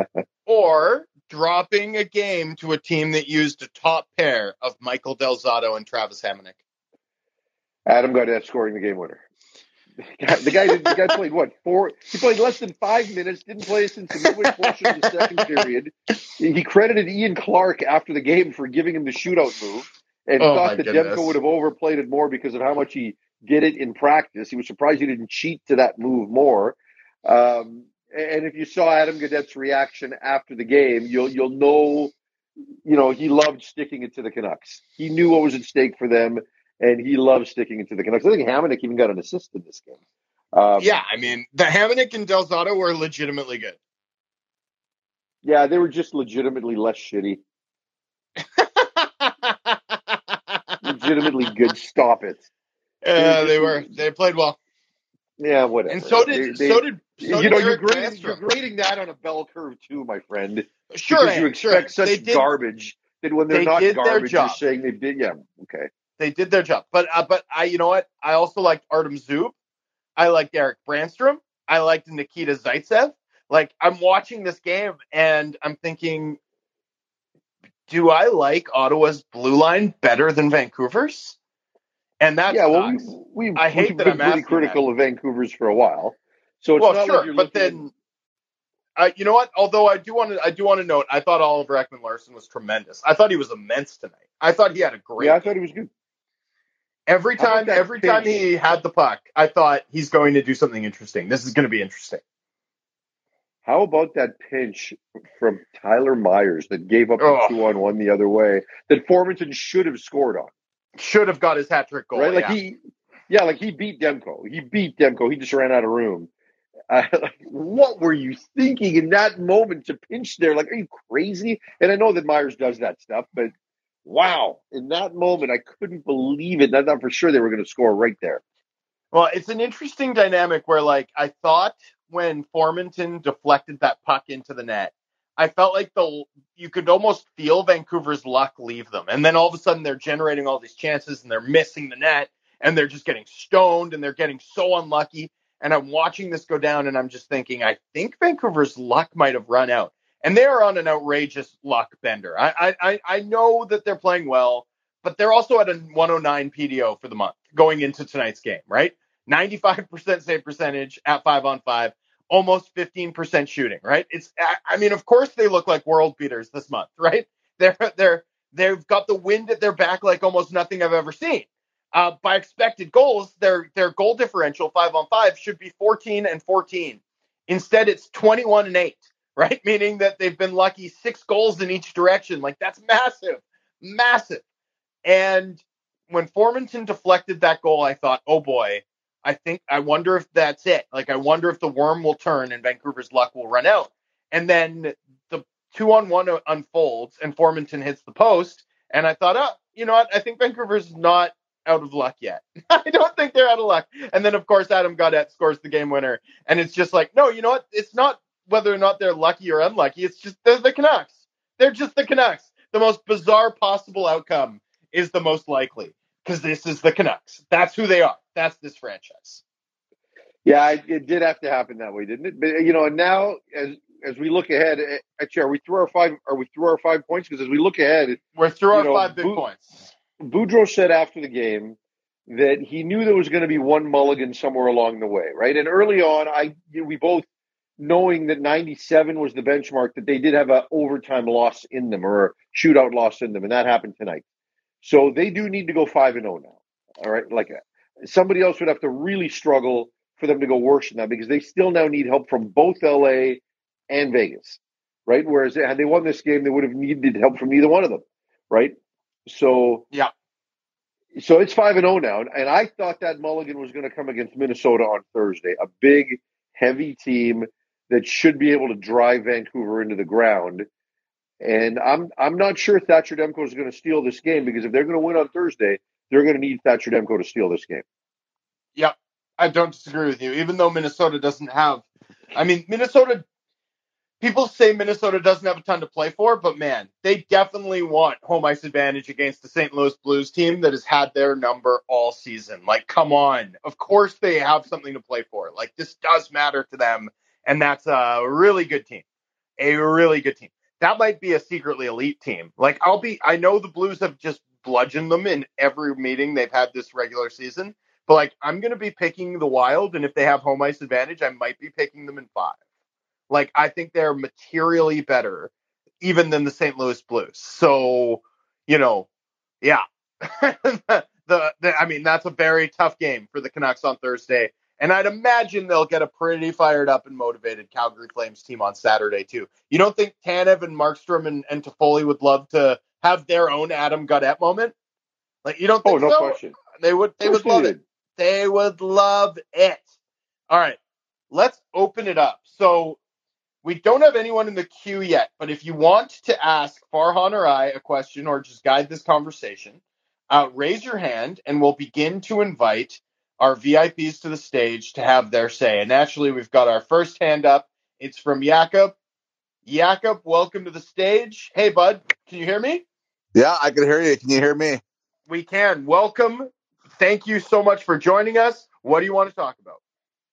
[SPEAKER 3] or dropping a game to a team that used a top pair of Michael Del Zotto and Travis Hamonic?
[SPEAKER 2] Adam Gaudette scoring the game winner. The guy, the guy played what four? He played less than five minutes. Didn't play since the midway portion of the second period. He credited Ian Clark after the game for giving him the shootout move, and
[SPEAKER 3] oh
[SPEAKER 2] thought that
[SPEAKER 3] goodness.
[SPEAKER 2] Demko would have overplayed it more because of how much he did it in practice. He was surprised he didn't cheat to that move more. Um, and if you saw Adam Gaudette's reaction after the game, you'll you'll know, you know, he loved sticking it to the Canucks. He knew what was at stake for them. And he loves sticking it to the Canucks. I think Hamonic even got an assist in this game. Um,
[SPEAKER 3] yeah, I mean, the Hamonic and Del Zotto were legitimately good.
[SPEAKER 2] Yeah, they were just legitimately less shitty. Legitimately good. Stop it.
[SPEAKER 3] Yeah, uh, they were. They played well.
[SPEAKER 2] Yeah, whatever.
[SPEAKER 3] And so did
[SPEAKER 2] they,
[SPEAKER 3] so did. So
[SPEAKER 2] you
[SPEAKER 3] did
[SPEAKER 2] know,
[SPEAKER 3] Eric
[SPEAKER 2] you're grading,
[SPEAKER 3] Banstra.
[SPEAKER 2] you're grading that on a bell curve too, my friend.
[SPEAKER 3] Sure,
[SPEAKER 2] because you expect
[SPEAKER 3] sure.
[SPEAKER 2] such
[SPEAKER 3] did,
[SPEAKER 2] garbage that when they're
[SPEAKER 3] they
[SPEAKER 2] not
[SPEAKER 3] did
[SPEAKER 2] garbage,
[SPEAKER 3] their
[SPEAKER 2] you're
[SPEAKER 3] job.
[SPEAKER 2] saying they did. Yeah, okay.
[SPEAKER 3] They did their job. But uh, but I, you know what? I also liked Artem Zub. I liked Eric Brandstrom. I liked Nikita Zaitsev. Like, I'm watching this game and I'm thinking, do I like Ottawa's blue line better than Vancouver's? And that's
[SPEAKER 2] yeah, well, we, we've,
[SPEAKER 3] I hate
[SPEAKER 2] we've
[SPEAKER 3] that
[SPEAKER 2] been
[SPEAKER 3] I'm
[SPEAKER 2] pretty
[SPEAKER 3] asking
[SPEAKER 2] critical
[SPEAKER 3] that.
[SPEAKER 2] of Vancouver's for a while. So it's
[SPEAKER 3] well,
[SPEAKER 2] not
[SPEAKER 3] sure,
[SPEAKER 2] like you're
[SPEAKER 3] but
[SPEAKER 2] looking
[SPEAKER 3] then, uh, you know what? Although I do want to, I do want to note, I thought Oliver Ekman-Larsson was tremendous. I thought he was immense tonight. I thought he had a great.
[SPEAKER 2] Yeah, I
[SPEAKER 3] game.
[SPEAKER 2] thought he was good.
[SPEAKER 3] Every
[SPEAKER 2] How about
[SPEAKER 3] time,
[SPEAKER 2] that
[SPEAKER 3] every
[SPEAKER 2] pitch?
[SPEAKER 3] time he had the puck, I thought he's going to do something interesting. This is going to be interesting.
[SPEAKER 2] How about that pinch from Tyler Myers that gave up
[SPEAKER 3] Oh.
[SPEAKER 2] the two on one the other way that Formanton should have scored on?
[SPEAKER 3] Should have got his hat trick goal.
[SPEAKER 2] Right? Like
[SPEAKER 3] yeah.
[SPEAKER 2] he, yeah, like he beat Demko. He beat Demko. He just ran out of room. Uh, like, what were you thinking in that moment to pinch there? Like, are you crazy? And I know that Myers does that stuff, but wow, in that moment, I couldn't believe it. I thought for sure they were going to score right there.
[SPEAKER 3] Well, it's an interesting dynamic where, like, I thought when Formanton deflected that puck into the net, I felt like the you could almost feel Vancouver's luck leave them. And then all of a sudden they're generating all these chances and they're missing the net and they're just getting stoned and they're getting so unlucky. And I'm watching this go down and I'm just thinking, I think Vancouver's luck might have run out. And they are on an outrageous luck bender. I I I know that they're playing well, but they're also at a one oh nine P D O for the month going into tonight's game, right? ninety-five percent save percentage at five on five. Almost fifteen percent shooting, right? It's, I mean, of course they look like world beaters this month, right? They're, they're, they've got the wind at their back like almost nothing I've ever seen. Uh, by expected goals, their, their goal differential five on five should be fourteen and fourteen. Instead, it's twenty-one and eight, right? Meaning that they've been lucky six goals in each direction. Like, that's massive, massive. And when Formanton deflected that goal, I thought, oh boy, I think, I wonder if that's it. Like, I wonder if the worm will turn and Vancouver's luck will run out. And then the two on one unfolds and Formanton hits the post. And I thought, oh, you know what? I think Vancouver's not out of luck yet. I don't think they're out of luck. And then, of course, Adam Gaudette scores the game winner. And it's just like, no, you know what? It's not whether or not they're lucky or unlucky. It's just, they're the Canucks. They're just the Canucks. The most bizarre possible outcome is the most likely. Because this is the Canucks. That's who they are. That's this franchise.
[SPEAKER 2] Yeah, it did have to happen that way, didn't it? But you know, and now as as we look ahead, actually, are we through our five? Are we through our five points? Because as we look ahead,
[SPEAKER 3] we're through our
[SPEAKER 2] know,
[SPEAKER 3] five big
[SPEAKER 2] Bu-
[SPEAKER 3] points.
[SPEAKER 2] Boudreau said after the game that he knew there was going to be one mulligan somewhere along the way, right? And early on, I we both knowing that ninety-seven was the benchmark, that they did have an overtime loss in them or a shootout loss in them, and that happened tonight. So they do need to go five and zero now. All right, like somebody else would have to really struggle for them to go worse than that because they still now need help from both L A and Vegas, right? Whereas had they won this game, they would have needed help from neither one of them, right? So
[SPEAKER 3] yeah,
[SPEAKER 2] so it's five and zero now, and I thought that mulligan was going to come against Minnesota on Thursday, a big, heavy team that should be able to drive Vancouver into the ground. And I'm I'm not sure Thatcher Demko is going to steal this game because if they're going to win on Thursday, they're going to need Thatcher Demko to steal this game.
[SPEAKER 3] Yep, I don't disagree with you. Even though Minnesota doesn't have, I mean, Minnesota, people say Minnesota doesn't have a ton to play for, but man, they definitely want home ice advantage against the Saint Louis Blues team that has had their number all season. Like, come on. Of course they have something to play for. Like, this does matter to them, and that's a really good team. A really good team. That might be a secretly elite team. Like, I'll be, I know the Blues have just bludgeoned them in every meeting they've had this regular season, but like, I'm going to be picking the Wild, and if they have home ice advantage, I might be picking them in five. Like, I think they're materially better even than the Saint Louis Blues. So, you know, yeah. the, the, I mean, that's a very tough game for the Canucks on Thursday. And I'd imagine they'll get a pretty fired up and motivated Calgary Flames team on Saturday, too. You don't think Tanev and Markstrom and, and Toffoli would love to have their own Adam Gaudette moment? Like, you don't think
[SPEAKER 2] so? Oh, no
[SPEAKER 3] so?
[SPEAKER 2] question.
[SPEAKER 3] They would, they would love it. They would love it. All right, let's open it up. So we don't have anyone in the queue yet, but if you want to ask Farhan or I a question or just guide this conversation, uh, raise your hand and we'll begin to invite our V I Ps to the stage to have their say. And naturally, we've got our first hand up. It's from Jakob. Jakob, welcome to the stage. Hey, bud, can you hear me?
[SPEAKER 4] Yeah, I can hear you. Can you hear me?
[SPEAKER 3] We can. Welcome. Thank you so much for joining us. What do you want to talk about?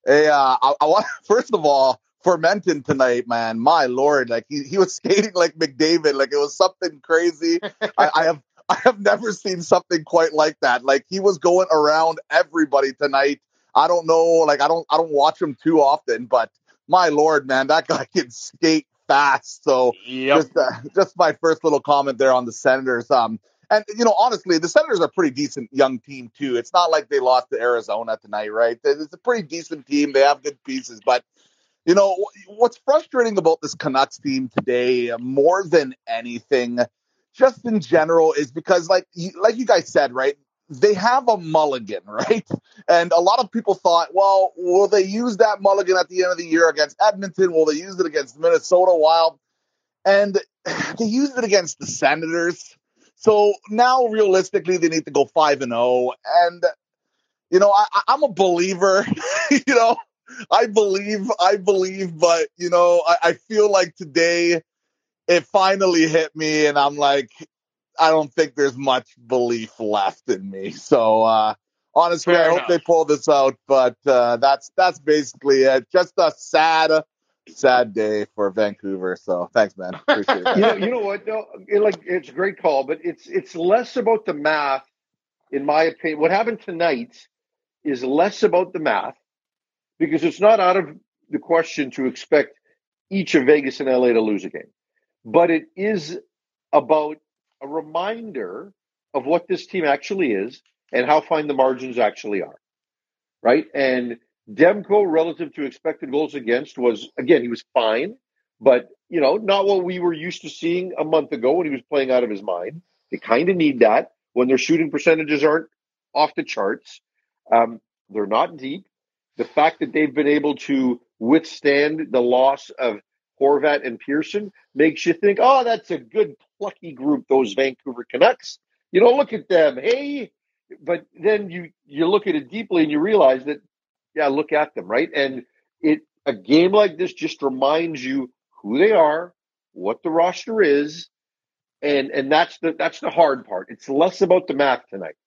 [SPEAKER 4] Hey, uh, I, I want first of all, Fermenton tonight, man. My lord, like he, he was skating like McDavid, like it was something crazy. I, I have I have never seen something quite like that. Like he was going around everybody tonight. I don't know, like I don't I don't watch him too often, but my lord, man, that guy can skate fast. So
[SPEAKER 3] Yep.
[SPEAKER 4] just uh, just my first little comment there on the Senators. Um, and you know, honestly, the Senators are a pretty decent young team too. It's not like they lost to Arizona tonight, right? It's a pretty decent team. They have good pieces, but you know what's frustrating about this Canucks team today, more than anything, just in general, is because like you, like you guys said, right? They have a mulligan, right? And a lot of people thought, well, will they use that mulligan at the end of the year against Edmonton? Will they use it against Minnesota Wild? And they used it against the Senators. So now, realistically, they need to go five and zero. And you know, I, I'm a believer. you know, I believe, I believe, but you know, I, I feel like today it finally hit me, and I'm like, I don't think there's much belief left in me. So uh, honestly,
[SPEAKER 3] Fair
[SPEAKER 4] I hope
[SPEAKER 3] enough.
[SPEAKER 4] they pull this out. But uh, that's that's basically it. Just a sad, sad day for Vancouver. So thanks, man. Appreciate it.
[SPEAKER 2] You know, you know what? No, it, like it's a great call, but it's it's less about the math, in my opinion. What happened tonight is less about the math because it's not out of the question to expect each of Vegas and L A to lose a game, but it is about a reminder of what this team actually is and how fine the margins actually are, right? And Demko, relative to expected goals against, was, again, he was fine, but, you know, not what we were used to seeing a month ago when he was playing out of his mind. They kind of need that when their shooting percentages aren't off the charts. Um, they're not deep. The fact that they've been able to withstand the loss of Horvat and Pearson makes you think, oh, that's a good plucky group, those Vancouver Canucks. You know, look at them. Hey, but then you, you look at it deeply and you realize that, yeah, look at them, right? And it a game like this just reminds you who they are, what the roster is, and and that's the that's the hard part. It's less about the math tonight.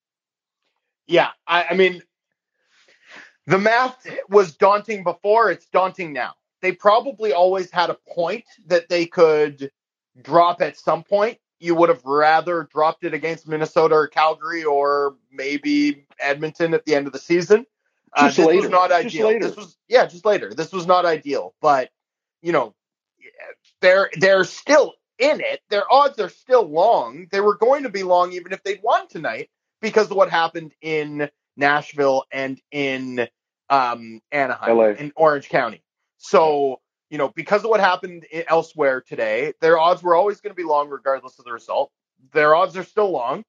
[SPEAKER 3] Yeah, I, I mean, the math was daunting before. It's daunting now. They probably always had a point that they could drop at some point. You would have rather dropped it against Minnesota or Calgary or maybe Edmonton at the end of the season. Uh,
[SPEAKER 2] Just
[SPEAKER 3] this
[SPEAKER 2] later.
[SPEAKER 3] was not
[SPEAKER 2] Just
[SPEAKER 3] ideal.
[SPEAKER 2] later.
[SPEAKER 3] This was yeah, just later. This was not ideal, but you know, they're they're still in it. Their odds are still long. They were going to be long even if they'd won tonight because of what happened in Nashville and in um, Anaheim,
[SPEAKER 2] L A.
[SPEAKER 3] in Orange County. So, you know, because of what happened elsewhere today, their odds were always going to be long regardless of the result. Their odds are still long,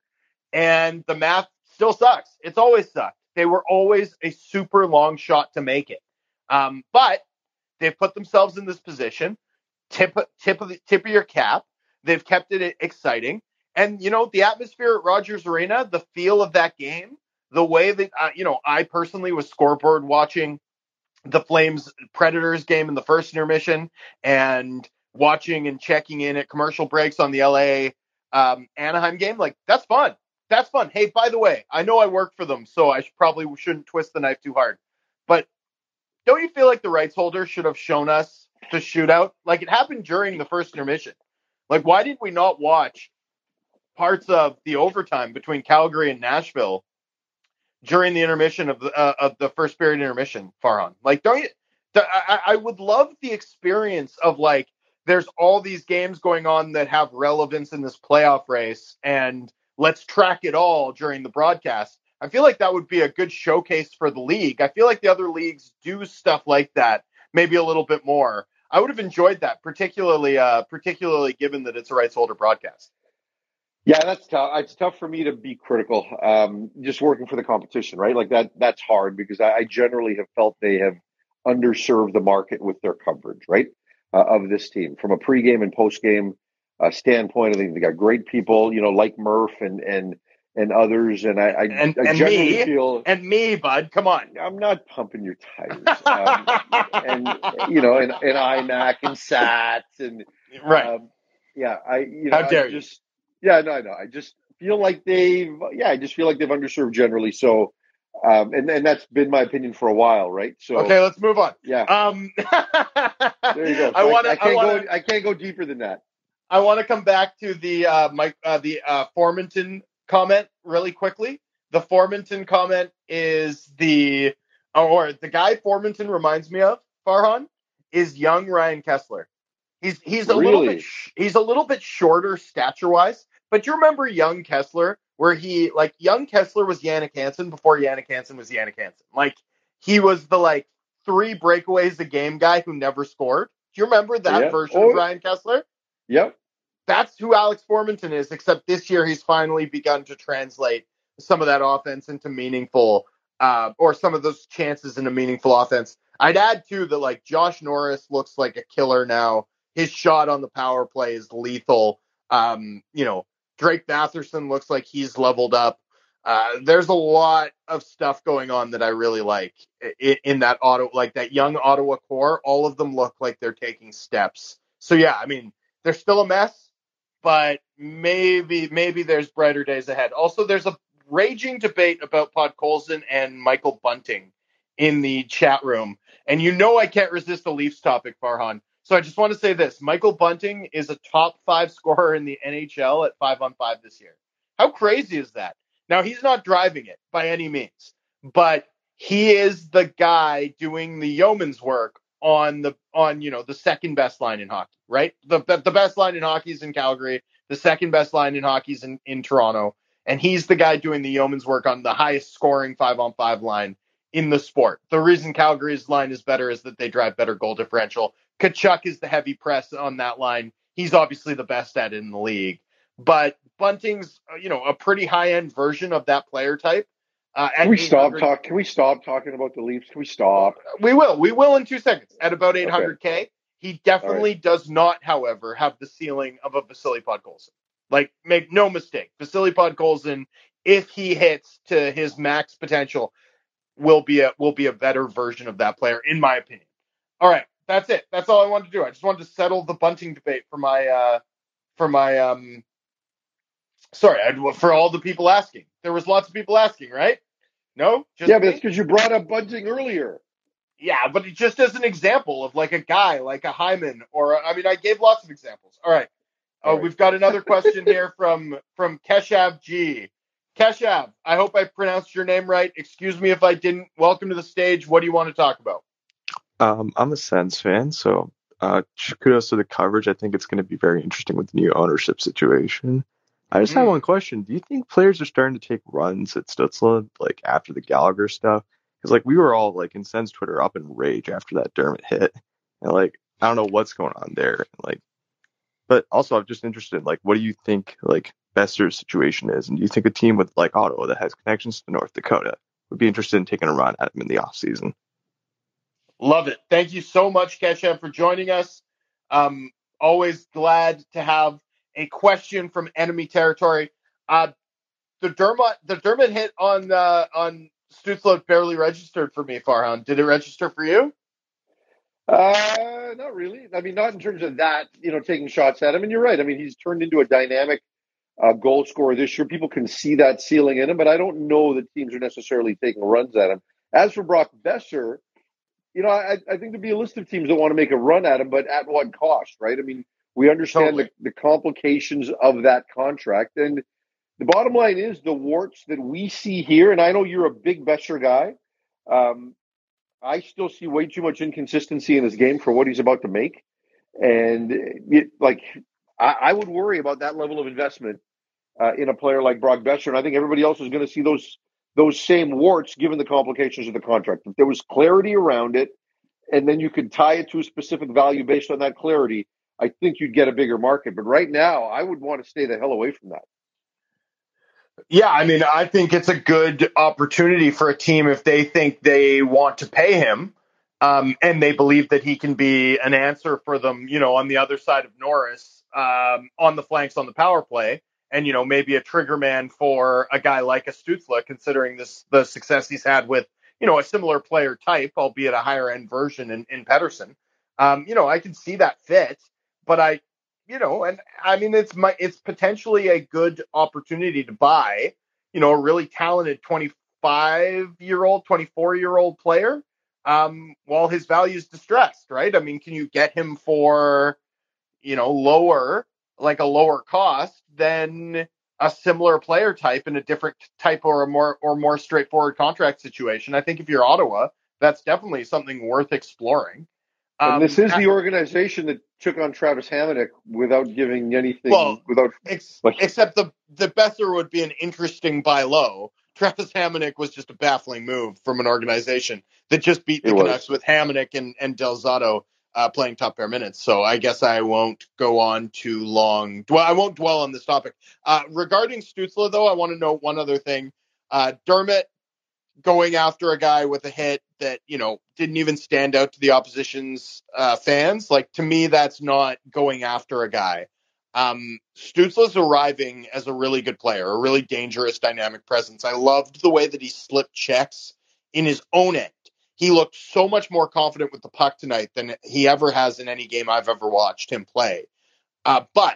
[SPEAKER 3] and the math still sucks. It's always sucked. They were always a super long shot to make it. Um, but they've put themselves in this position. Tip, tip of the tip of your cap. They've kept it exciting. And, you know, the atmosphere at Rogers Arena, the feel of that game, the way that, uh, you know, I personally was scoreboard watching the Flames Predators game in the first intermission and watching and checking in at commercial breaks on the L A um, Anaheim game. Like, that's fun. That's fun. Hey, by the way, I know I work for them, so I should, probably shouldn't twist the knife too hard. But don't you feel like the rights holder should have shown us the shootout? Like, it happened during the first intermission. Like, why did we not watch parts of the overtime between Calgary and Nashville during the intermission of the uh, of the first period intermission, Farhan? Like, don't you? I, I would love the experience of, like, there's all these games going on that have relevance in this playoff race, and let's track it all during the broadcast. I feel like that would be a good showcase for the league. I feel like the other leagues do stuff like that, maybe a little bit more. I would have enjoyed that, particularly, uh, particularly given that it's a rights holder broadcast.
[SPEAKER 2] Yeah, that's tough. It's tough for me to be critical. Um, just working for the competition, right? Like that. That's hard because I, I generally have felt they have underserved the market with their coverage, right, uh, of this team from a pregame and postgame uh, standpoint. I think they got great people, you know, like Murph and and and others. And I, I,
[SPEAKER 3] and,
[SPEAKER 2] I
[SPEAKER 3] and
[SPEAKER 2] generally
[SPEAKER 3] me,
[SPEAKER 2] feel
[SPEAKER 3] and me, bud. Come on,
[SPEAKER 2] I'm not pumping your tires. Um, and you know, and and iMac and Sats and
[SPEAKER 3] right?
[SPEAKER 2] um, yeah, I you know
[SPEAKER 3] How dare
[SPEAKER 2] I
[SPEAKER 3] you?
[SPEAKER 2] just yeah no no I just feel like they've yeah I just feel like they've underserved generally. So Um, and, and that's been my opinion for a while, right? So
[SPEAKER 3] okay, let's move on.
[SPEAKER 2] Yeah.
[SPEAKER 3] Um,
[SPEAKER 2] there you go. So
[SPEAKER 3] I want
[SPEAKER 2] I, I
[SPEAKER 3] to.
[SPEAKER 2] can't
[SPEAKER 3] wanna,
[SPEAKER 2] go. I can't go deeper than that.
[SPEAKER 3] I want to come back to the uh, Mike, uh, the uh, Formanton comment really quickly. The Formanton comment is the, or the guy Formanton reminds me of, Farhan, is young Ryan Kessler. He's he's a
[SPEAKER 2] really?
[SPEAKER 3] little bit he's a little bit shorter stature wise, but you remember young Kessler, where he like young Kessler was Yannick Hansen before Yannick Hansen was Yannick Hansen. Like he was the like three breakaways a game guy who never scored. Do you remember that
[SPEAKER 2] yeah.
[SPEAKER 3] version
[SPEAKER 2] oh,
[SPEAKER 3] of Ryan Kessler?
[SPEAKER 2] Yep.
[SPEAKER 3] That's who Alex Formanton is, except this year he's finally begun to translate some of that offense into meaningful, uh, or some of those chances into meaningful offense. I'd add, too, that, like, Josh Norris looks like a killer now. His shot on the power play is lethal. Um, you know, Drake Batherson looks like he's leveled up. Uh, there's a lot of stuff going on that I really like in, in that auto, like that young Ottawa core. All of them look like they're taking steps. So, yeah, I mean, they're still a mess, but maybe maybe there's brighter days ahead. Also, there's a raging debate about Podkolzin and Michael Bunting in the chat room. And you know I can't resist the Leafs topic, Farhan. So I just want to say this. Michael Bunting is a top five scorer in the N H L at five on five this year. How crazy is that? Now, he's not driving it by any means, but he is the guy doing the yeoman's work on the on you know the second best line in hockey, right? The the, the best line in hockey is in Calgary. The second best line in hockey is in, in Toronto. And he's the guy doing the yeoman's work on the highest scoring five on five line in the sport. The reason Calgary's line is better is that they drive better goal differential. Tkachuk is the heavy press on that line. He's obviously the best at it in the league. But Bunting's, you know, a pretty high-end version of that player type. Uh,
[SPEAKER 2] can we stop talk? Can we stop talking about the Leafs? Can we stop?
[SPEAKER 3] We will. We will in two seconds. At about eight hundred K,
[SPEAKER 2] okay.
[SPEAKER 3] He definitely right. does not, however, have the ceiling of a Vasily Podkolzin. Like, make no mistake, Vasily Podkolzin, if he hits to his max potential, will be a will be a better version of that player, in my opinion. All right, that's it. That's all I wanted to do. I just wanted to settle the Bunting debate for my uh, for my um. Sorry, I, for all the people asking. There was lots of people asking, right? No,
[SPEAKER 2] just yeah, but it's because you brought up Bunting earlier.
[SPEAKER 3] Yeah, but just as an example of like a guy, like a Hyman, or a, I mean, I gave lots of examples. All right. Oh, right. We've got another question here from from Keshav G. Keshav, I hope I pronounced your name right. Excuse me if I didn't. Welcome to the stage. What do you want to talk about?
[SPEAKER 5] Um, I'm a Sens fan, so uh, kudos to the coverage. I think it's going to be very interesting with the new ownership situation. I just mm. have one question. Do you think players are starting to take runs at Stützle, like after the Gallagher stuff? Because like we were all like in Sens Twitter up in rage after that Dermott hit, and like I don't know what's going on there. Like, but also I'm just interested. Like, what do you think like Boeser's situation is, and do you think a team with like Ottawa that has connections to North Dakota would be interested in taking a run at him in the off season?
[SPEAKER 3] Love it. Thank you so much, Keshav, for joining us. Um, always glad to have a question from enemy territory. Uh, the Dermott, the Dermott hit on uh, on Stützle barely registered for me, Farhan. Did it register for you?
[SPEAKER 2] Uh, not really. I mean, not in terms of that, you know, taking shots at him. And you're right. I mean, he's turned into a dynamic uh, goal scorer this year. People can see that ceiling in him, but I don't know that teams are necessarily taking runs at him. As for Brock Boeser, you know, I, I think there'd be a list of teams that want to make a run at him, but at what cost, right? I mean, we understand totally. the, the complications of that contract. And the bottom line is the warts that we see here, and I know you're a big Boeser guy. Um, I still see way too much inconsistency in his game for what he's about to make. And, it, like, I, I would worry about that level of investment uh, in a player like Brock Boeser. And I think everybody else is going to see those those same warts given the complications of the contract. If there was clarity around it, and then you could tie it to a specific value based on that clarity, I think you'd get a bigger market. But right now, I would want to stay the hell away from that.
[SPEAKER 3] Yeah, I mean, I think it's a good opportunity for a team if they think they want to pay him um, and they believe that he can be an answer for them, you know, on the other side of Norris, um, on the flanks on the power play. And, you know, maybe a trigger man for a guy like a Stützle, considering this the success he's had with, you know, a similar player type, albeit a higher end version in, in Pettersson. Um, you know, I can see that fit, but I, you know, and I mean, it's my it's potentially a good opportunity to buy, you know, a really talented twenty, twenty-five-year-old, twenty-four-year-old player um, while his value is distressed, right? I mean, can you get him for, you know, lower, like a lower cost than a similar player type in a different type or a more or more straightforward contract situation? I think if you're Ottawa, that's definitely something worth exploring.
[SPEAKER 2] And
[SPEAKER 3] Um,
[SPEAKER 2] this is the
[SPEAKER 3] I-
[SPEAKER 2] organization that took on Travis Hamonic without giving anything,
[SPEAKER 3] Well,
[SPEAKER 2] without
[SPEAKER 3] ex-
[SPEAKER 2] like
[SPEAKER 3] except the the Besser would be an interesting buy low. Travis Hamonic was just a baffling move from an organization that just beat the
[SPEAKER 2] It was.
[SPEAKER 3] Canucks with Hamonic and, and Del Zotto uh, playing top pair minutes. So I guess I won't go on too long. Well, I won't dwell on this topic. Uh, regarding Stützle, though, I want to note one other thing. Uh, Dermott going after a guy with a hit that, you know, didn't even stand out to the opposition's uh, fans. Like, to me, that's not going after a guy. Um, Stützle's arriving as a really good player, a really dangerous dynamic presence. I loved the way that he slipped checks in his own end. He looked so much more confident with the puck tonight than he ever has in any game I've ever watched him play. Uh, but,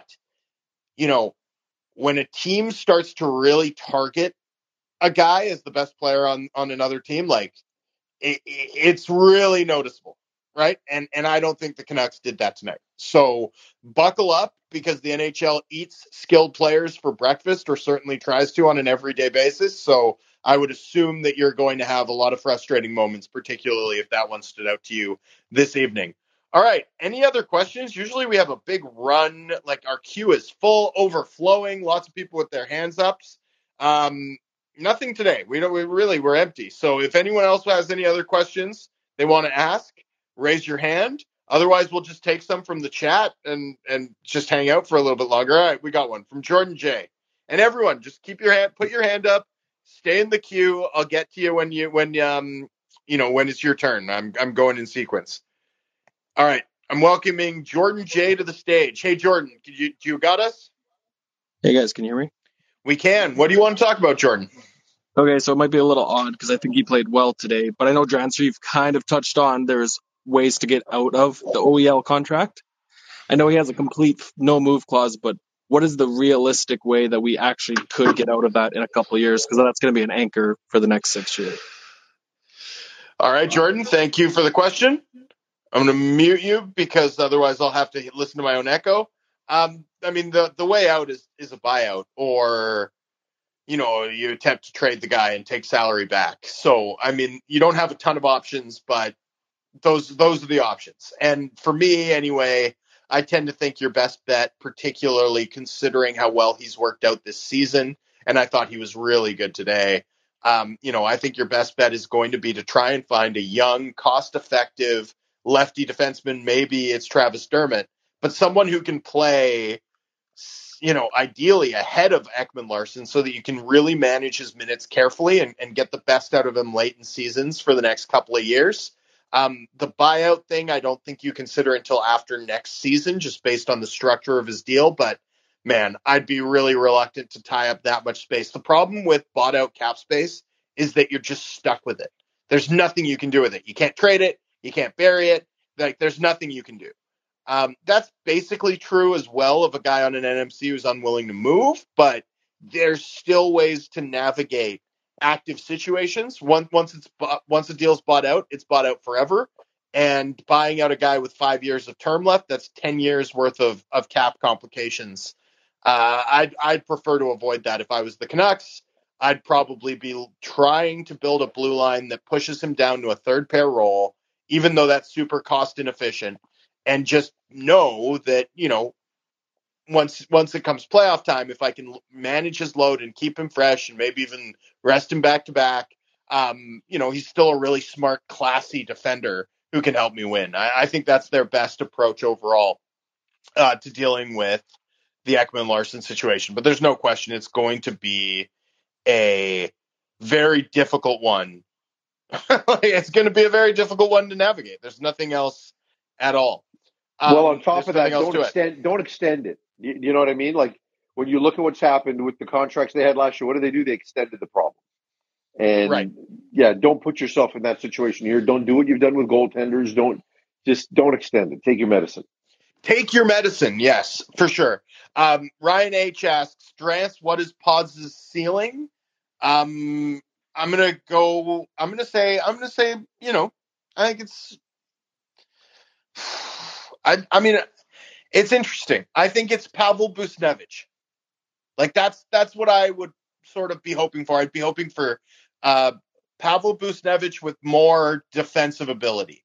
[SPEAKER 3] you know, when a team starts to really target a guy as the best player on, on another team, like it, it's really noticeable, right? And and I don't think the Canucks did that tonight. So buckle up, because the N H L eats skilled players for breakfast, or certainly tries to on an everyday basis. So I would assume that you're going to have a lot of frustrating moments, particularly if that one stood out to you this evening. All right. Any other questions? Usually we have a big run, like our queue is full, overflowing, lots of people with their hands up. Um, Nothing today. We don't. We really we're empty. So if anyone else has any other questions they want to ask, raise your hand. Otherwise, we'll just take some from the chat and and just hang out for a little bit longer. All right, we got one from Jordan J. And everyone, just keep your hand, put your hand up, stay in the queue. I'll get to you when you when um you know when it's your turn. I'm I'm going in sequence. All right, I'm welcoming Jordan J to the stage. Hey Jordan, could you you got us?
[SPEAKER 6] Hey guys, can you hear me?
[SPEAKER 3] We can. What do you want to talk about, Jordan?
[SPEAKER 6] Okay, so it might be a little odd because I think he played well today, but I know Drancer, you've kind of touched on there's ways to get out of the O E L contract. I know he has a complete no move clause, but what is the realistic way that we actually could get out of that in a couple of years? Because that's going to be an anchor for the next six years.
[SPEAKER 3] All right, Jordan, thank you for the question. I'm going to mute you because otherwise I'll have to listen to my own echo. Um, I mean, the, the way out is, is a buyout, or, you know, you attempt to trade the guy and take salary back. So, I mean, you don't have a ton of options, but those those are the options. And for me, anyway, I tend to think your best bet, particularly considering how well he's worked out this season, and I thought he was really good today. Um, you know, I think your best bet is going to be to try and find a young, cost-effective lefty defenseman. Maybe it's Travis Dermott, but someone who can play, you know, ideally ahead of Ekman-Larsson, so that you can really manage his minutes carefully and, and get the best out of him late in seasons for the next couple of years. Um, the buyout thing, I don't think you consider until after next season, just based on the structure of his deal. But man, I'd be really reluctant to tie up that much space. The problem with bought out cap space is that you're just stuck with it. There's nothing you can do with it. You can't trade it. You can't bury it. Like, there's nothing you can do. Um, that's basically true as well of a guy on an N M C who's unwilling to move, but there's still ways to navigate active situations. Once once it's once the deal's bought out, it's bought out forever. And buying out a guy with five years of term left, that's ten years worth of, of cap complications. Uh, I'd I'd prefer to avoid that if I was the Canucks. I'd probably be trying to build a blue line that pushes him down to a third pair role, even though that's super cost inefficient, and just know that, you know, once once it comes playoff time, if I can manage his load and keep him fresh and maybe even rest him back to back, um, you know, he's still a really smart, classy defender who can help me win. I, I think that's their best approach overall uh, to dealing with the Ekman-Larsson situation. But there's no question it's going to be a very difficult one. It's going to be a very difficult one to navigate. There's nothing else at all. Um,
[SPEAKER 2] well, on top of that,
[SPEAKER 3] else
[SPEAKER 2] don't
[SPEAKER 3] to it.
[SPEAKER 2] extend, don't extend it. You, you know what I mean? Like, when you look at what's happened with the contracts they had last year, what did they do? They extended the problem. And
[SPEAKER 3] Right.
[SPEAKER 2] yeah, don't put yourself in that situation here. Don't do what you've done with goaltenders. Don't just don't extend it. Take your medicine.
[SPEAKER 3] Take your medicine. Yes, for sure. Um, Ryan H asks, Drance, what is Pods' ceiling? Um, I'm going to go, I'm going to say, I'm going to say, you know, I think it's, I, I mean, it's interesting. I think it's Pavel Buchnevich. Like that's, that's what I would sort of be hoping for. I'd be hoping for uh, Pavel Buchnevich with more defensive ability.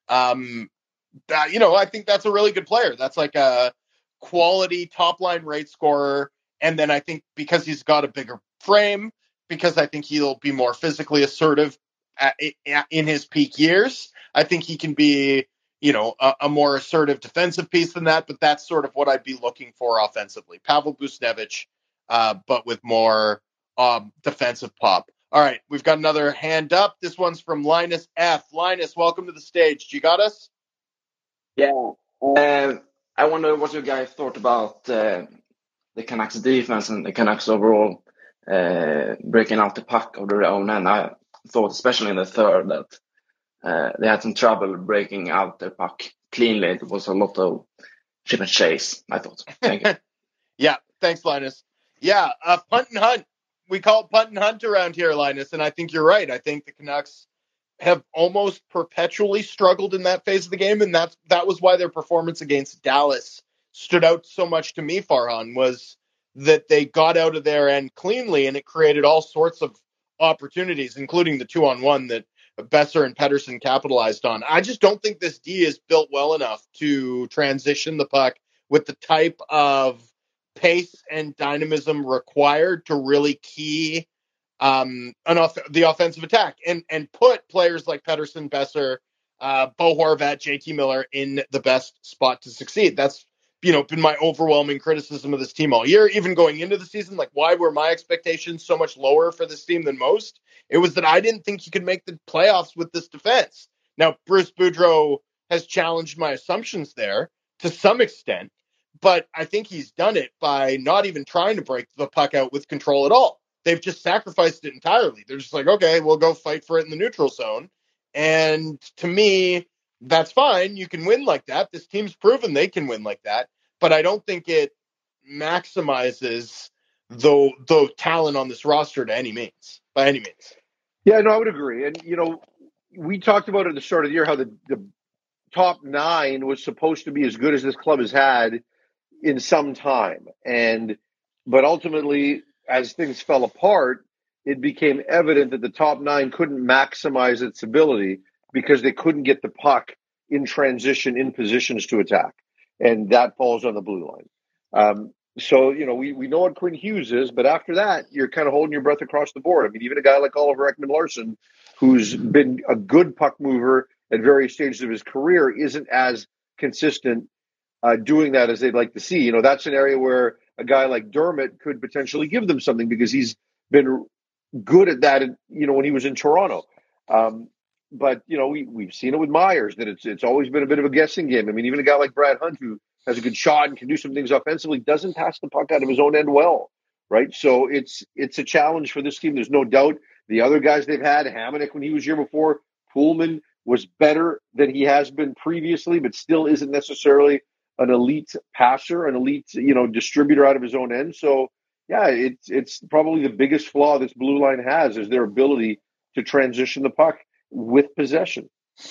[SPEAKER 3] Um, that, you know, I think that's a really good player. That's like a quality top line rate scorer. And then I think because he's got a bigger frame, because I think he'll be more physically assertive at, at, in his peak years, I think he can be, you know, a, a more assertive defensive piece than that. But that's sort of what I'd be looking for offensively. Pavel Buchnevich, uh, but with more um, defensive pop. All right, we've got another hand up. This one's from Linus F. Linus, welcome to the stage. You got us?
[SPEAKER 7] Yeah. Uh, I wonder what you guys thought about uh, the Canucks defense and the Canucks overall uh, breaking out the puck of their own end. I thought, especially in the third, that uh, they had some trouble breaking out their puck cleanly. It was a lot of chip and chase, I thought. Thank you.
[SPEAKER 3] Yeah, thanks, Linus. Yeah, uh, punt and hunt. We call it punt and hunt around here, Linus, and I think you're right. I think the Canucks have almost perpetually struggled in that phase of the game, and that's that was why their performance against Dallas stood out so much to me, Farhan, was that they got out of their end cleanly, and it created all sorts of opportunities, including the two-on-one that Besser and Pettersson capitalized on. I just don't think this D is built well enough to transition the puck with the type of pace and dynamism required to really key um, an off- the offensive attack and and put players like Pettersson, Besser, uh, Bo Horvat, J T Miller in the best spot to succeed. That's, you know, been my overwhelming criticism of this team all year, even going into the season. Like, why were my expectations so much lower for this team than most? It was that I didn't think you could make the playoffs with this defense. Now, Bruce Boudreau has challenged my assumptions there to some extent, but I think he's done it by not even trying to break the puck out with control at all. They've just sacrificed it entirely. They're just like, okay, we'll go fight for it in the neutral zone. And to me, that's fine. You can win like that. This team's proven they can win like that. But I don't think it maximizes the, the talent on this roster to any means, by any means.
[SPEAKER 2] Yeah, no, I would agree. And, you know, we talked about at the start of the year how the, the top nine was supposed to be as good as this club has had in some time. And, but ultimately, as things fell apart, it became evident that the top nine couldn't maximize its ability because they couldn't get the puck in transition in positions to attack. And that falls on the blue line. Um, so, you know, we, we know what Quinn Hughes is, but after that, you're kind of holding your breath across the board. I mean, even a guy like Oliver Ekman-Larsson, who's been a good puck mover at various stages of his career, isn't as consistent uh, doing that as they'd like to see. You know, that's an area where a guy like Dermott could potentially give them something because he's been good at that, you know, when he was in Toronto. Um, but, you know, we, we've seen it with Myers, that it's it's always been a bit of a guessing game. I mean, even a guy like Brad Hunt, who has a good shot and can do some things offensively, doesn't pass the puck out of his own end well, right? So it's it's a challenge for this team. There's no doubt. The other guys they've had, Hamonic when he was here before, Pullman was better than he has been previously, but still isn't necessarily an elite passer, an elite, you know, distributor out of his own end. So, yeah, it's it's probably the biggest flaw this blue line has is their ability to transition the puck with possession.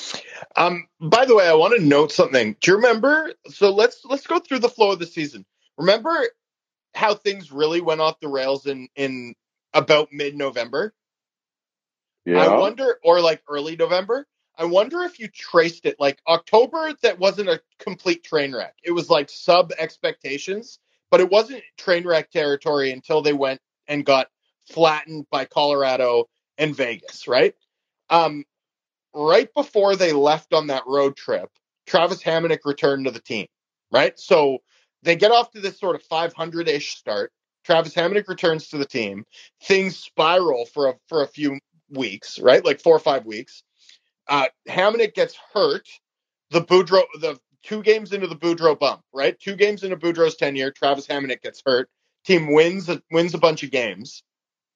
[SPEAKER 3] Um, by the way, I want to note something. Do you remember? So let's let's go through the flow of the season. Remember how things really went off the rails in in about mid-November?
[SPEAKER 2] Yeah.
[SPEAKER 3] I wonder, or like early November. I wonder if you traced it, like October, that wasn't a complete train wreck. It was like sub expectations, but it wasn't train wreck territory until they went and got flattened by Colorado and Vegas, right? Um, right before they left on that road trip, Travis Hamonic returned to the team, right? So they get off to this sort of five hundred-ish start. Travis Hamonic returns to the team. Things spiral for a, for a few weeks, right? Like four or five weeks. Uh, Hamonic gets hurt. The Boudreau, the two games into the Boudreau bump, right? Two games into Boudreau's tenure, Travis Hamonic gets hurt. Team wins wins a bunch of games.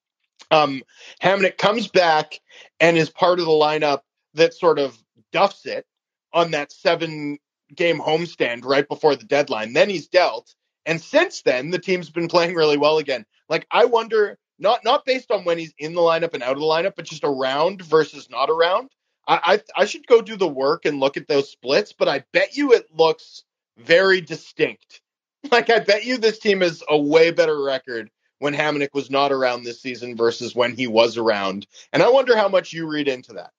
[SPEAKER 3] Um, Hamonic comes back and is part of the lineup that sort of duffs it on that seven game homestand right before the deadline. Then he's dealt, and since then the team's been playing really well again. Like, I wonder not not based on when he's in the lineup and out of the lineup, but just around versus not around. I, I I should go do the work and look at those splits, but I bet you it looks very distinct. Like, I bet you this team has a way better record when Hamonic was not around this season versus when he was around. And I wonder how much you read into that.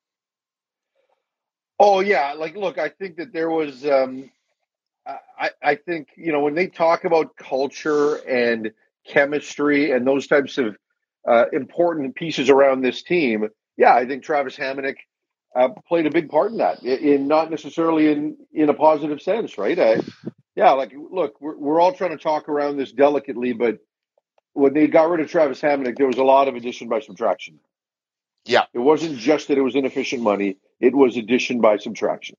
[SPEAKER 2] Oh, yeah. Like, look, I think that there was, um, I, I think, you know, when they talk about culture and chemistry and those types of uh, important pieces around this team, yeah, I think Travis Hamonic uh, played a big part in that, in, in not necessarily in, in a positive sense, right? I, yeah, like, look, we're, we're all trying to talk around this delicately, but when they got rid of Travis Hamonic, there was a lot of addition by subtraction.
[SPEAKER 3] Yeah.
[SPEAKER 2] It wasn't just that it was inefficient money. It was addition by subtraction.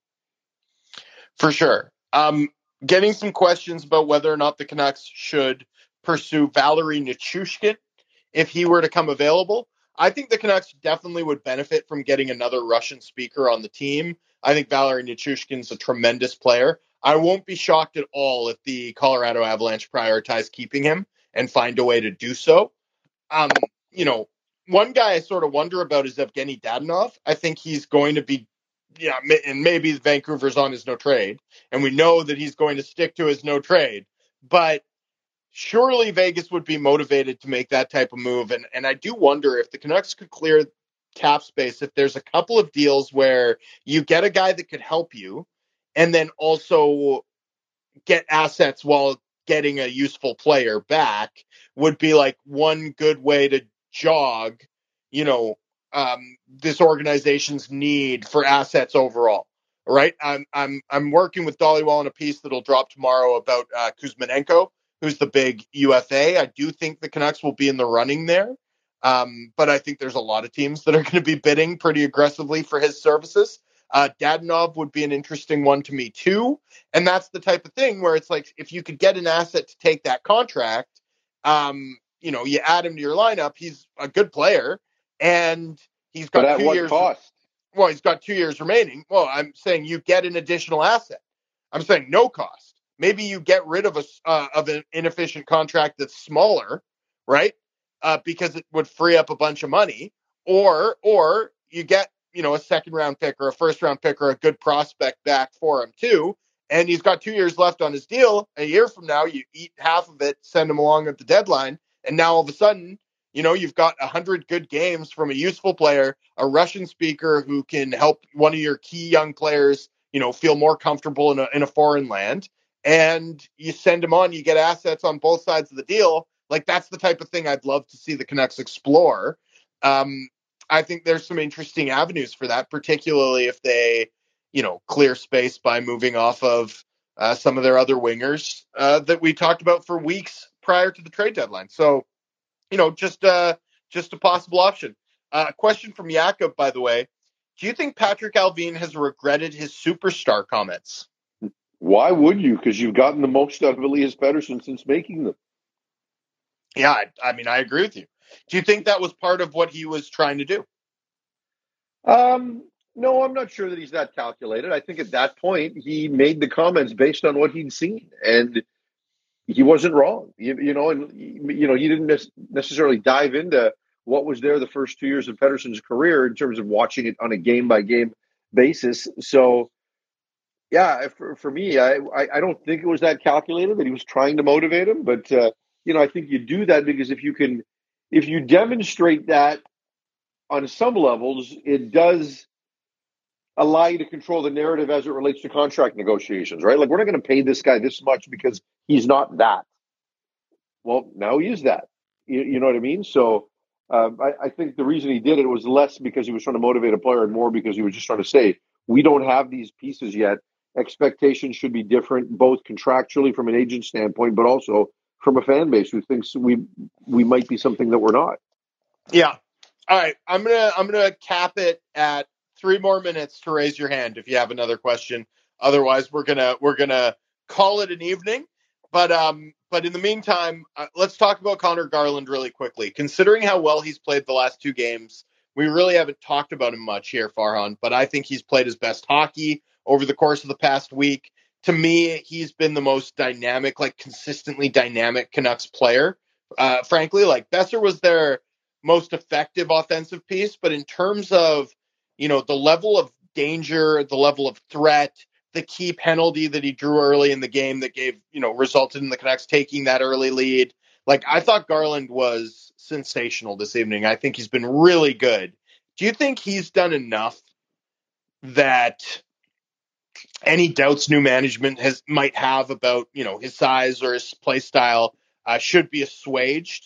[SPEAKER 3] For sure. Um, getting some questions about whether or not the Canucks should pursue Valeri Nichushkin if he were to come available. I think the Canucks definitely would benefit from getting another Russian speaker on the team. I think Valeri Nichushkin's a tremendous player. I won't be shocked at all if the Colorado Avalanche prioritize keeping him and find a way to do so. Um, you know, one guy I sort of wonder about is Evgeny Dadonov. I think he's going to be, yeah, and maybe Vancouver's on his no trade, and we know that he's going to stick to his no trade, but surely Vegas would be motivated to make that type of move. And, and I do wonder if the Canucks could clear cap space, if there's a couple of deals where you get a guy that could help you and then also get assets while getting a useful player back, would be like one good way to jog, you know, um, this organization's need for assets overall. Right. I'm, I'm, I'm working with Dhaliwal on a piece that'll drop tomorrow about uh, Kuzmenenko, who's the big U F A. I do think the Canucks will be in the running there. Um, but I think there's a lot of teams that are going to be bidding pretty aggressively for his services. Uh, Dadonov would be an interesting one to me too. And that's the type of thing where it's like, if you could get an asset to take that contract, um, you know, you add him to your lineup, he's a good player and he's got
[SPEAKER 2] but at
[SPEAKER 3] two
[SPEAKER 2] what
[SPEAKER 3] years.
[SPEAKER 2] cost?
[SPEAKER 3] Well, he's got two years remaining. Well, I'm saying you get an additional asset. I'm saying no cost. Maybe you get rid of a uh, of an inefficient contract that's smaller, right? Uh, because it would free up a bunch of money, or or you get, you know, a second round pick or a first round pick or a good prospect back for him too, and he's got two years left on his deal. A year from now, you eat half of it, send him along at the deadline, and now all of a sudden, you know, you've got a hundred good games from a useful player, a Russian speaker who can help one of your key young players, you know, feel more comfortable in a, in a foreign land. And you send him on, you get assets on both sides of the deal. Like, that's the type of thing I'd love to see the Canucks explore. Um, I think there's some interesting avenues for that, particularly if they, you know, clear space by moving off of uh, some of their other wingers uh, that we talked about for weeks prior to the trade deadline. So, you know, just uh, just a possible option. A uh, question from Jakob, by the way. Do you think Patrick Allvin has regretted his superstar comments?
[SPEAKER 2] Why would you? Because you've gotten the most out of Elias Pettersson since making them.
[SPEAKER 3] Yeah, I, I mean, I agree with you. Do you think that was part of what he was trying to do?
[SPEAKER 2] Um, no, I'm not sure that he's that calculated. I think at that point he made the comments based on what he'd seen, and he wasn't wrong. You, you know, and you know, he didn't necessarily dive into what was there the first two years of Pettersson's career in terms of watching it on a game by game basis. So. Yeah, for, for me, I, I don't think it was that calculated that he was trying to motivate him. But, uh, you know, I think you do that because if you can, if you demonstrate that on some levels, it does allow you to control the narrative as it relates to contract negotiations, right? Like, we're not going to pay this guy this much because he's not that. Well, now he is that. You, you know what I mean? So uh, I, I think the reason he did it was less because he was trying to motivate a player and more because he was just trying to say, we don't have these pieces yet. Expectations should be different, both contractually from an agent standpoint, but also from a fan base who thinks we we might be something that we're not.
[SPEAKER 3] Yeah. All right. I'm gonna I'm gonna cap it at three more minutes to raise your hand if you have another question. Otherwise, we're gonna we're gonna call it an evening. But um, but in the meantime, uh, let's talk about Connor Garland really quickly. Considering how well he's played the last two games, we really haven't talked about him much here, Farhan. But I think he's played his best hockey over the course of the past week. To me, he's been the most dynamic, like consistently dynamic Canucks player. Uh, frankly, like Besser was their most effective offensive piece, but in terms of, you know, the level of danger, the level of threat, the key penalty that he drew early in the game that gave, you know, resulted in the Canucks taking that early lead. Like, I thought Garland was sensational this evening. I think he's been really good. Do you think he's done enough that any doubts new management has might have about, you know, his size or his play style uh, should be assuaged?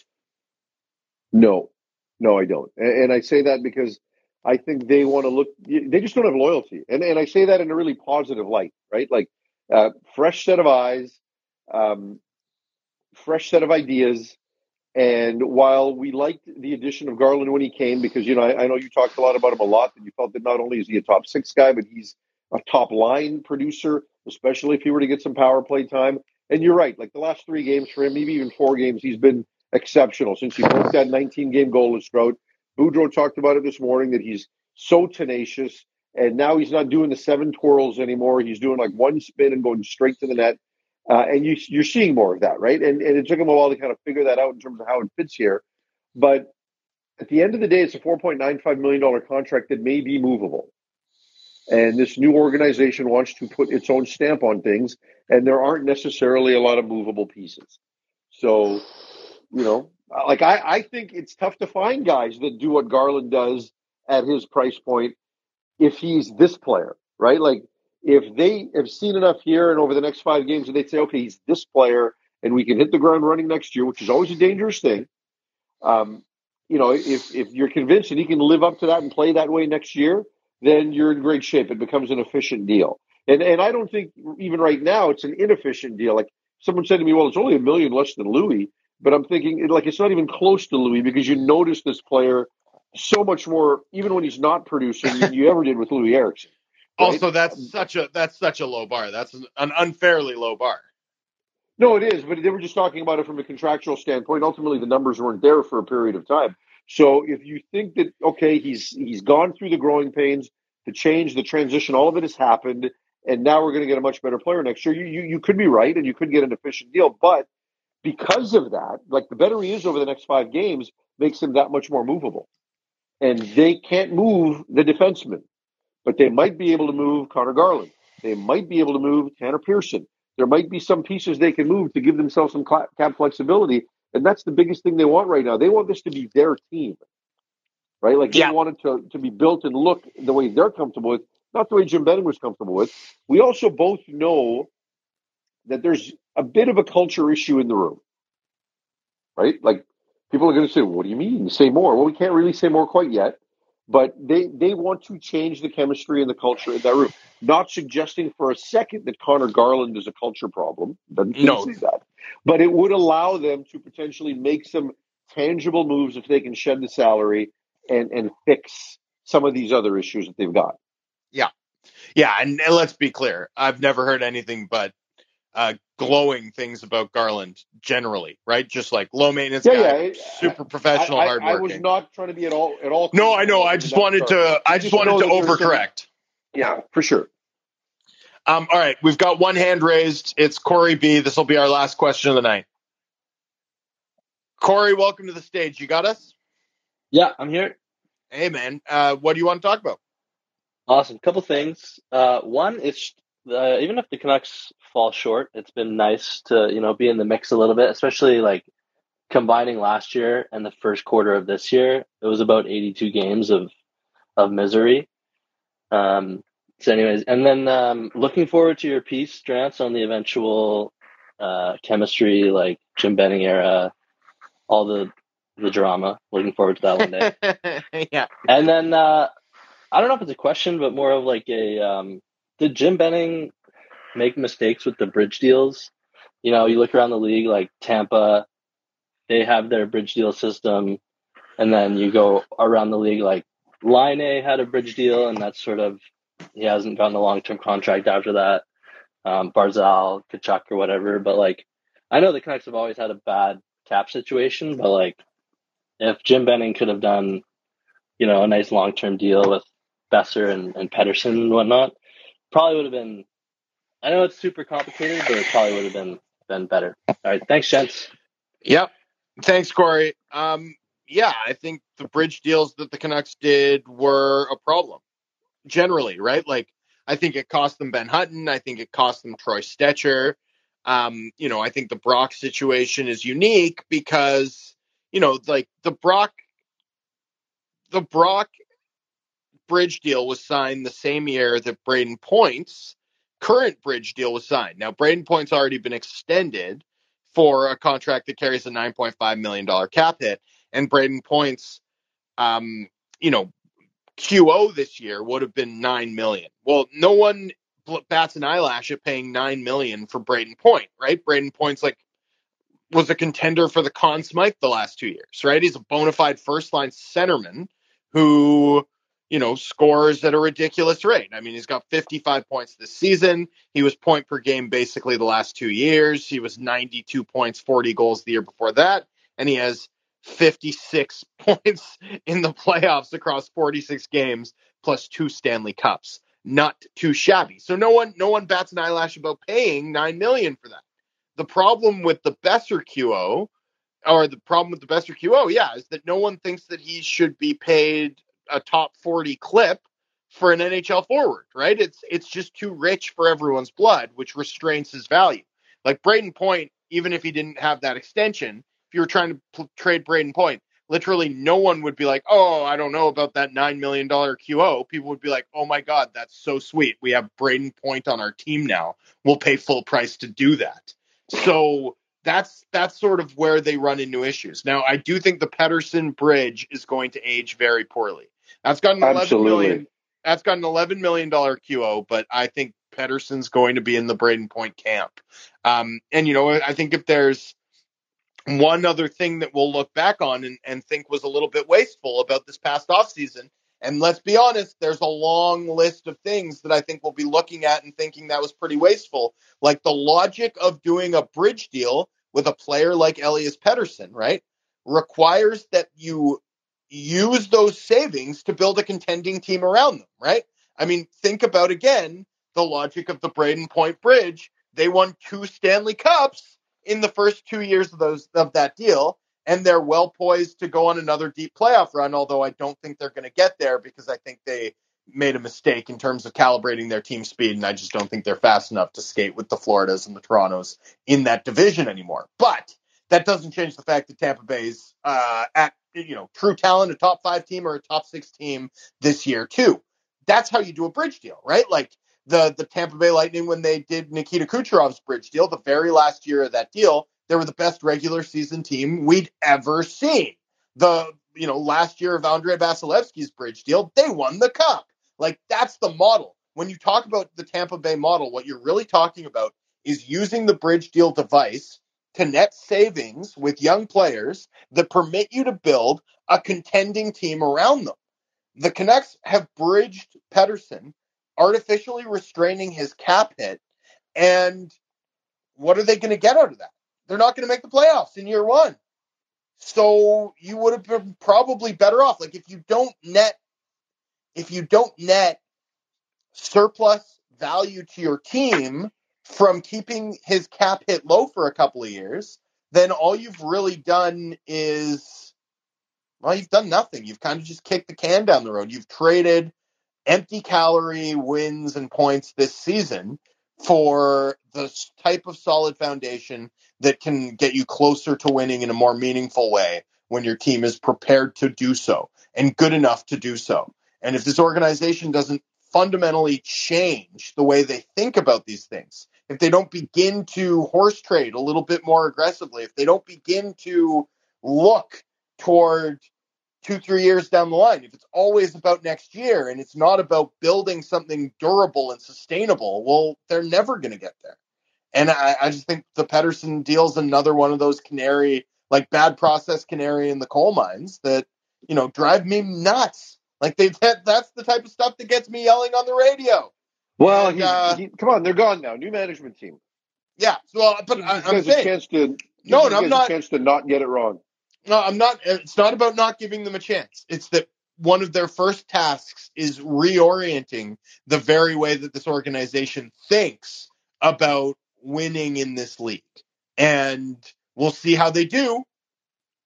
[SPEAKER 2] No, no, I don't. And, and I say that because I think they want to look, they just don't have loyalty. And, and I say that in a really positive light, right? Like, uh, fresh set of eyes, um, fresh set of ideas. And while we liked the addition of Garland when he came, because, you know, I, I know you talked a lot about him a lot, and you felt that not only is he a top six guy, but he's a top line producer, especially if he were to get some power play time. And you're right, like the last three games for him, maybe even four games, he's been exceptional since he broke that nineteen-game goalless drought. Boudreau talked about it this morning, that he's so tenacious, and now he's not doing the seven twirls anymore. He's doing like one spin and going straight to the net. Uh, and you, you're seeing more of that, right? And, and it took him a while to kind of figure that out in terms of how it fits here. But at the end of the day, it's a four point nine five million dollars contract that may be movable. And this new organization wants to put its own stamp on things, and there aren't necessarily a lot of movable pieces. So, you know, like I, I think it's tough to find guys that do what Garland does at his price point if he's this player, right? Like, if they have seen enough here and over the next five games, and they'd say, okay, he's this player, and we can hit the ground running next year, which is always a dangerous thing. Um, you know, if if you're convinced that he can live up to that and play that way next year, then you're in great shape. It becomes an efficient deal. And and I don't think even right now it's an inefficient deal. Like someone said to me, well, it's only a million less than Louis, but I'm thinking like it's not even close to Louis, because you notice this player so much more, even when he's not producing, than you ever did with Louis Eriksson.
[SPEAKER 3] Right? Also, that's such a that's such a low bar. That's an unfairly low bar.
[SPEAKER 2] No, it is, but they were just talking about it from a contractual standpoint. Ultimately, the numbers weren't there for a period of time. So if you think that, okay, he's he's gone through the growing pains, the change, the transition, all of it has happened, and now we're going to get a much better player next year, you, you you could be right, and you could get an efficient deal. But because of that, like the better he is over the next five games, makes him that much more movable. And they can't move the defenseman, but they might be able to move Connor Garland. They might be able to move Tanner Pearson. There might be some pieces they can move to give themselves some cap flexibility. And that's the biggest thing they want right now. They want this to be their team, right? Like
[SPEAKER 3] yeah.
[SPEAKER 2] they want it to, to be built and look the way they're comfortable with, not the way Jim Benning was comfortable with. We also both know that there's a bit of a culture issue in the room, right? Like people are going to say, what do you mean? Say more. Well, we can't really say more quite yet. But they, they want to change the chemistry and the culture in that room. Not suggesting for a second that Connor Garland is a culture problem. Doesn't
[SPEAKER 3] no.
[SPEAKER 2] say that. But it would allow them to potentially make some tangible moves if they can shed the salary and, and fix some of these other issues that they've got.
[SPEAKER 3] Yeah. Yeah, and, and let's be clear. I've never heard anything but uh, glowing things about Garland generally, right? Just like low maintenance
[SPEAKER 2] yeah,
[SPEAKER 3] guy,
[SPEAKER 2] yeah.
[SPEAKER 3] super professional,
[SPEAKER 2] I, I,
[SPEAKER 3] hardworking.
[SPEAKER 2] I was not trying to be at all at all.
[SPEAKER 3] No, I know. I just wanted to. I just wanted to overcorrect.
[SPEAKER 2] Yeah, for sure.
[SPEAKER 3] Um, all right, we've got one hand raised. It's Corey B. This will be our last question of the night. Corey, welcome to the stage. You got us?
[SPEAKER 8] Yeah, I'm here.
[SPEAKER 3] Hey, man. Uh, what do you want to talk about?
[SPEAKER 8] Awesome. Couple things. Uh, one, it's uh, even if the Canucks fall short, it's been nice to, you know, be in the mix a little bit, especially like combining last year and the first quarter of this year. It was about eighty-two games of of misery. Um, so anyways, and then um, looking forward to your piece, Drance, on the eventual uh, chemistry, like Jim Benning era, all the the drama. Looking forward to that one day.
[SPEAKER 3] Yeah.
[SPEAKER 8] And then uh, I don't know if it's a question, but more of like a um, did Jim Benning make mistakes with the bridge deals? You know, you look around the league, like Tampa, they have their bridge deal system, and then you go around the league, like Line A had a bridge deal, and that's sort of, he hasn't gotten a long-term contract after that. Um, Barzal, Kachuk, or whatever. But like, I know the Canucks have always had a bad cap situation, but like, if Jim Benning could have done, you know, a nice long-term deal with Besser and, and Pettersson and whatnot, probably would have been, I know it's super complicated, but it probably would have been, been better. All right. Thanks, gents.
[SPEAKER 3] Yep. Thanks, Corey. Um, yeah, I think the bridge deals that the Canucks did were a problem. Generally, right? Like, I think it cost them Ben Hutton. I think it cost them Troy Stetcher. Um, you know, I think the Brock situation is unique because, you know, like the Brock, the Brock bridge deal was signed the same year that Braden Point's current bridge deal was signed. Now, Braden Point's already been extended for a contract that carries a nine point five million dollars cap hit, and Braden Point's, um, you know, Q O this year would have been nine million dollars. Well, no one bats an eyelash at paying nine million dollars for Braden Point, right? Braden Point's like was a contender for the Conn Smythe the last two years, right? He's a bona fide first line centerman who, you know, scores at a ridiculous rate. I mean, he's got fifty-five points this season. He was point per game basically the last two years. He was ninety-two points, forty goals the year before that. And he has fifty-six points in the playoffs across forty-six games plus two Stanley Cups. Not too shabby. So no one, no one bats an eyelash about paying nine million dollars for that. The problem with the Besser Q O, or the problem with the Besser Q O, yeah, is that no one thinks that he should be paid a top forty clip for an N H L forward, right? It's it's just too rich for everyone's blood, which restrains his value. Like Braden Point, even if he didn't have that extension, if you were trying to pl- trade Braden Point, literally no one would be like, oh, I don't know about that nine million dollars Q O. People would be like, oh my God, that's so sweet. We have Braden Point on our team now. We'll pay full price to do that. So that's that's sort of where they run into issues. Now, I do think the Pettersson bridge is going to age very poorly. That's got an eleven
[SPEAKER 2] Absolutely.
[SPEAKER 3] million. That's got an eleven million dollars Q O, but I think Pettersson's going to be in the Braden Point camp. Um, and you know, I think if there's one other thing that we'll look back on and, and think was a little bit wasteful about this past offseason, and let's be honest, there's a long list of things that I think we'll be looking at and thinking that was pretty wasteful, like the logic of doing a bridge deal with a player like Elias Pettersson, right, requires that you use those savings to build a contending team around them, right? I mean, think about, again, the logic of the Braden Point bridge. They won two Stanley Cups in the first two years of those of that deal, and they're well poised to go on another deep playoff run, although I don't think they're going to get there because I think they made a mistake in terms of calibrating their team speed, and I just don't think they're fast enough to skate with the Floridas and the Torontos in that division anymore. But that doesn't change the fact that Tampa Bay's uh, at, you know, true talent, a top five team or a top six team this year too. That's how you do a bridge deal, right? Like the, the Tampa Bay Lightning, when they did Nikita Kucherov's bridge deal, the very last year of that deal, they were the best regular season team we'd ever seen. The, you know, last year of Andrei Vasilevsky's bridge deal, they won the cup. Like, that's the model. When you talk about the Tampa Bay model, what you're really talking about is using the bridge deal device to net savings with young players that permit you to build a contending team around them. The Canucks have bridged Pettersson, artificially restraining his cap hit, and what are they going to get out of that? They're not going to make the playoffs in year one. So you would have been probably better off. Like, if you don't net, if you don't net surplus value to your team from keeping his cap hit low for a couple of years, then all you've really done is, well, you've done nothing. You've kind of just kicked the can down the road. You've traded empty calorie wins and points this season for the type of solid foundation that can get you closer to winning in a more meaningful way when your team is prepared to do so and good enough to do so. And if this organization doesn't fundamentally change the way they think about these things, if they don't begin to horse trade a little bit more aggressively, if they don't begin to look toward two, three years down the line, if it's always about next year and it's not about building something durable and sustainable, well, they're never going to get there. And I, I just think the Pettersson deal is another one of those canary, like bad process canary in the coal mines that, you know, drive me nuts. Like they, that, that's the type of stuff that gets me yelling on the radio.
[SPEAKER 2] Well,
[SPEAKER 3] And,
[SPEAKER 2] he,
[SPEAKER 3] uh,
[SPEAKER 2] he, come on, they're gone now. New management team.
[SPEAKER 3] Yeah, well, but I,
[SPEAKER 2] Give
[SPEAKER 3] I'm
[SPEAKER 2] these guys a
[SPEAKER 3] saying,
[SPEAKER 2] chance to.
[SPEAKER 3] no,
[SPEAKER 2] give
[SPEAKER 3] and
[SPEAKER 2] these
[SPEAKER 3] I'm
[SPEAKER 2] guys
[SPEAKER 3] not.
[SPEAKER 2] a chance to not get it wrong.
[SPEAKER 3] No, I'm not. It's not about not giving them a chance. It's that one of their first tasks is reorienting the very way that this organization thinks about winning in this league. And we'll see how they do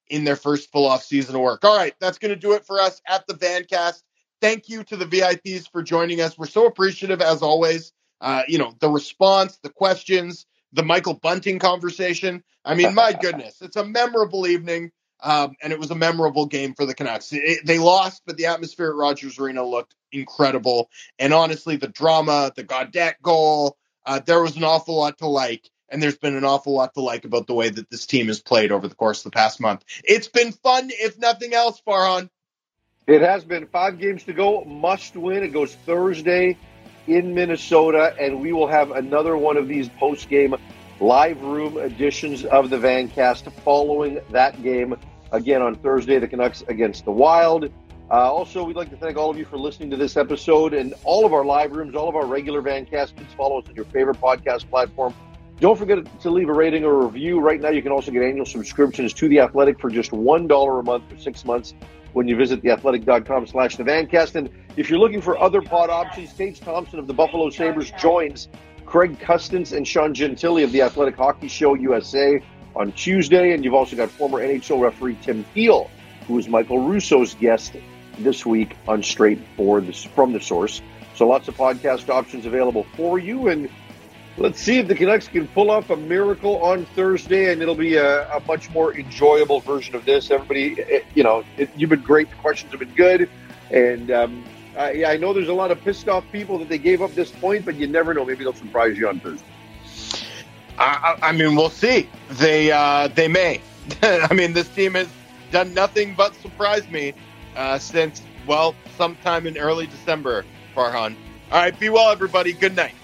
[SPEAKER 3] in their first full off season of work. All right, that's going to do it for us at the Vancast. Thank you to the V I Ps for joining us. We're so appreciative, as always. Uh, you know, the response, the questions, the Michael Bunting conversation. I mean, my goodness, it's a memorable evening, um, and it was a memorable game for the Canucks. It, they lost, but the atmosphere at Rogers Arena looked incredible. And honestly, the drama, the Gaudette goal, uh, there was an awful lot to like. And there's been an awful lot to like about the way that this team has played over the course of the past month. It's been fun, if nothing else, Farhan.
[SPEAKER 2] It has been. Five games to go. Must win. It goes Thursday in Minnesota, and we will have another one of these post-game live room editions of the Vancast following that game. Again, on Thursday, the Canucks against the Wild. Uh, also, we'd like to thank all of you for listening to this episode and all of our live rooms, all of our regular Vancast. Please follow us on your favorite podcast platform. Don't forget to leave a rating or a review. Right now, you can also get annual subscriptions to The Athletic for just one dollar a month for six months when you visit theathletic.com slash the Vancast. And if you're looking for other pod options, Tage Thompson of the Buffalo Sabres joins Craig Custance and Sean Gentili of The Athletic Hockey Show U S A on Tuesday. And you've also got former N H L referee Tim Thiel, who was Michael Russo's guest this week on Straight for the, from the Source. So lots of podcast options available for you. And let's see if the Canucks can pull off a miracle on Thursday, and it'll be a, a much more enjoyable version of this. Everybody, it, you know, it, you've been great. The questions have been good. And um, I, I know there's a lot of pissed off people that they gave up this point, but you never know. Maybe they'll surprise you on Thursday.
[SPEAKER 3] I, I mean, we'll see. They uh, they may. I mean, this team has done nothing but surprise me uh, since, well, sometime in early December, Farhan. All right, be well, everybody. Good night.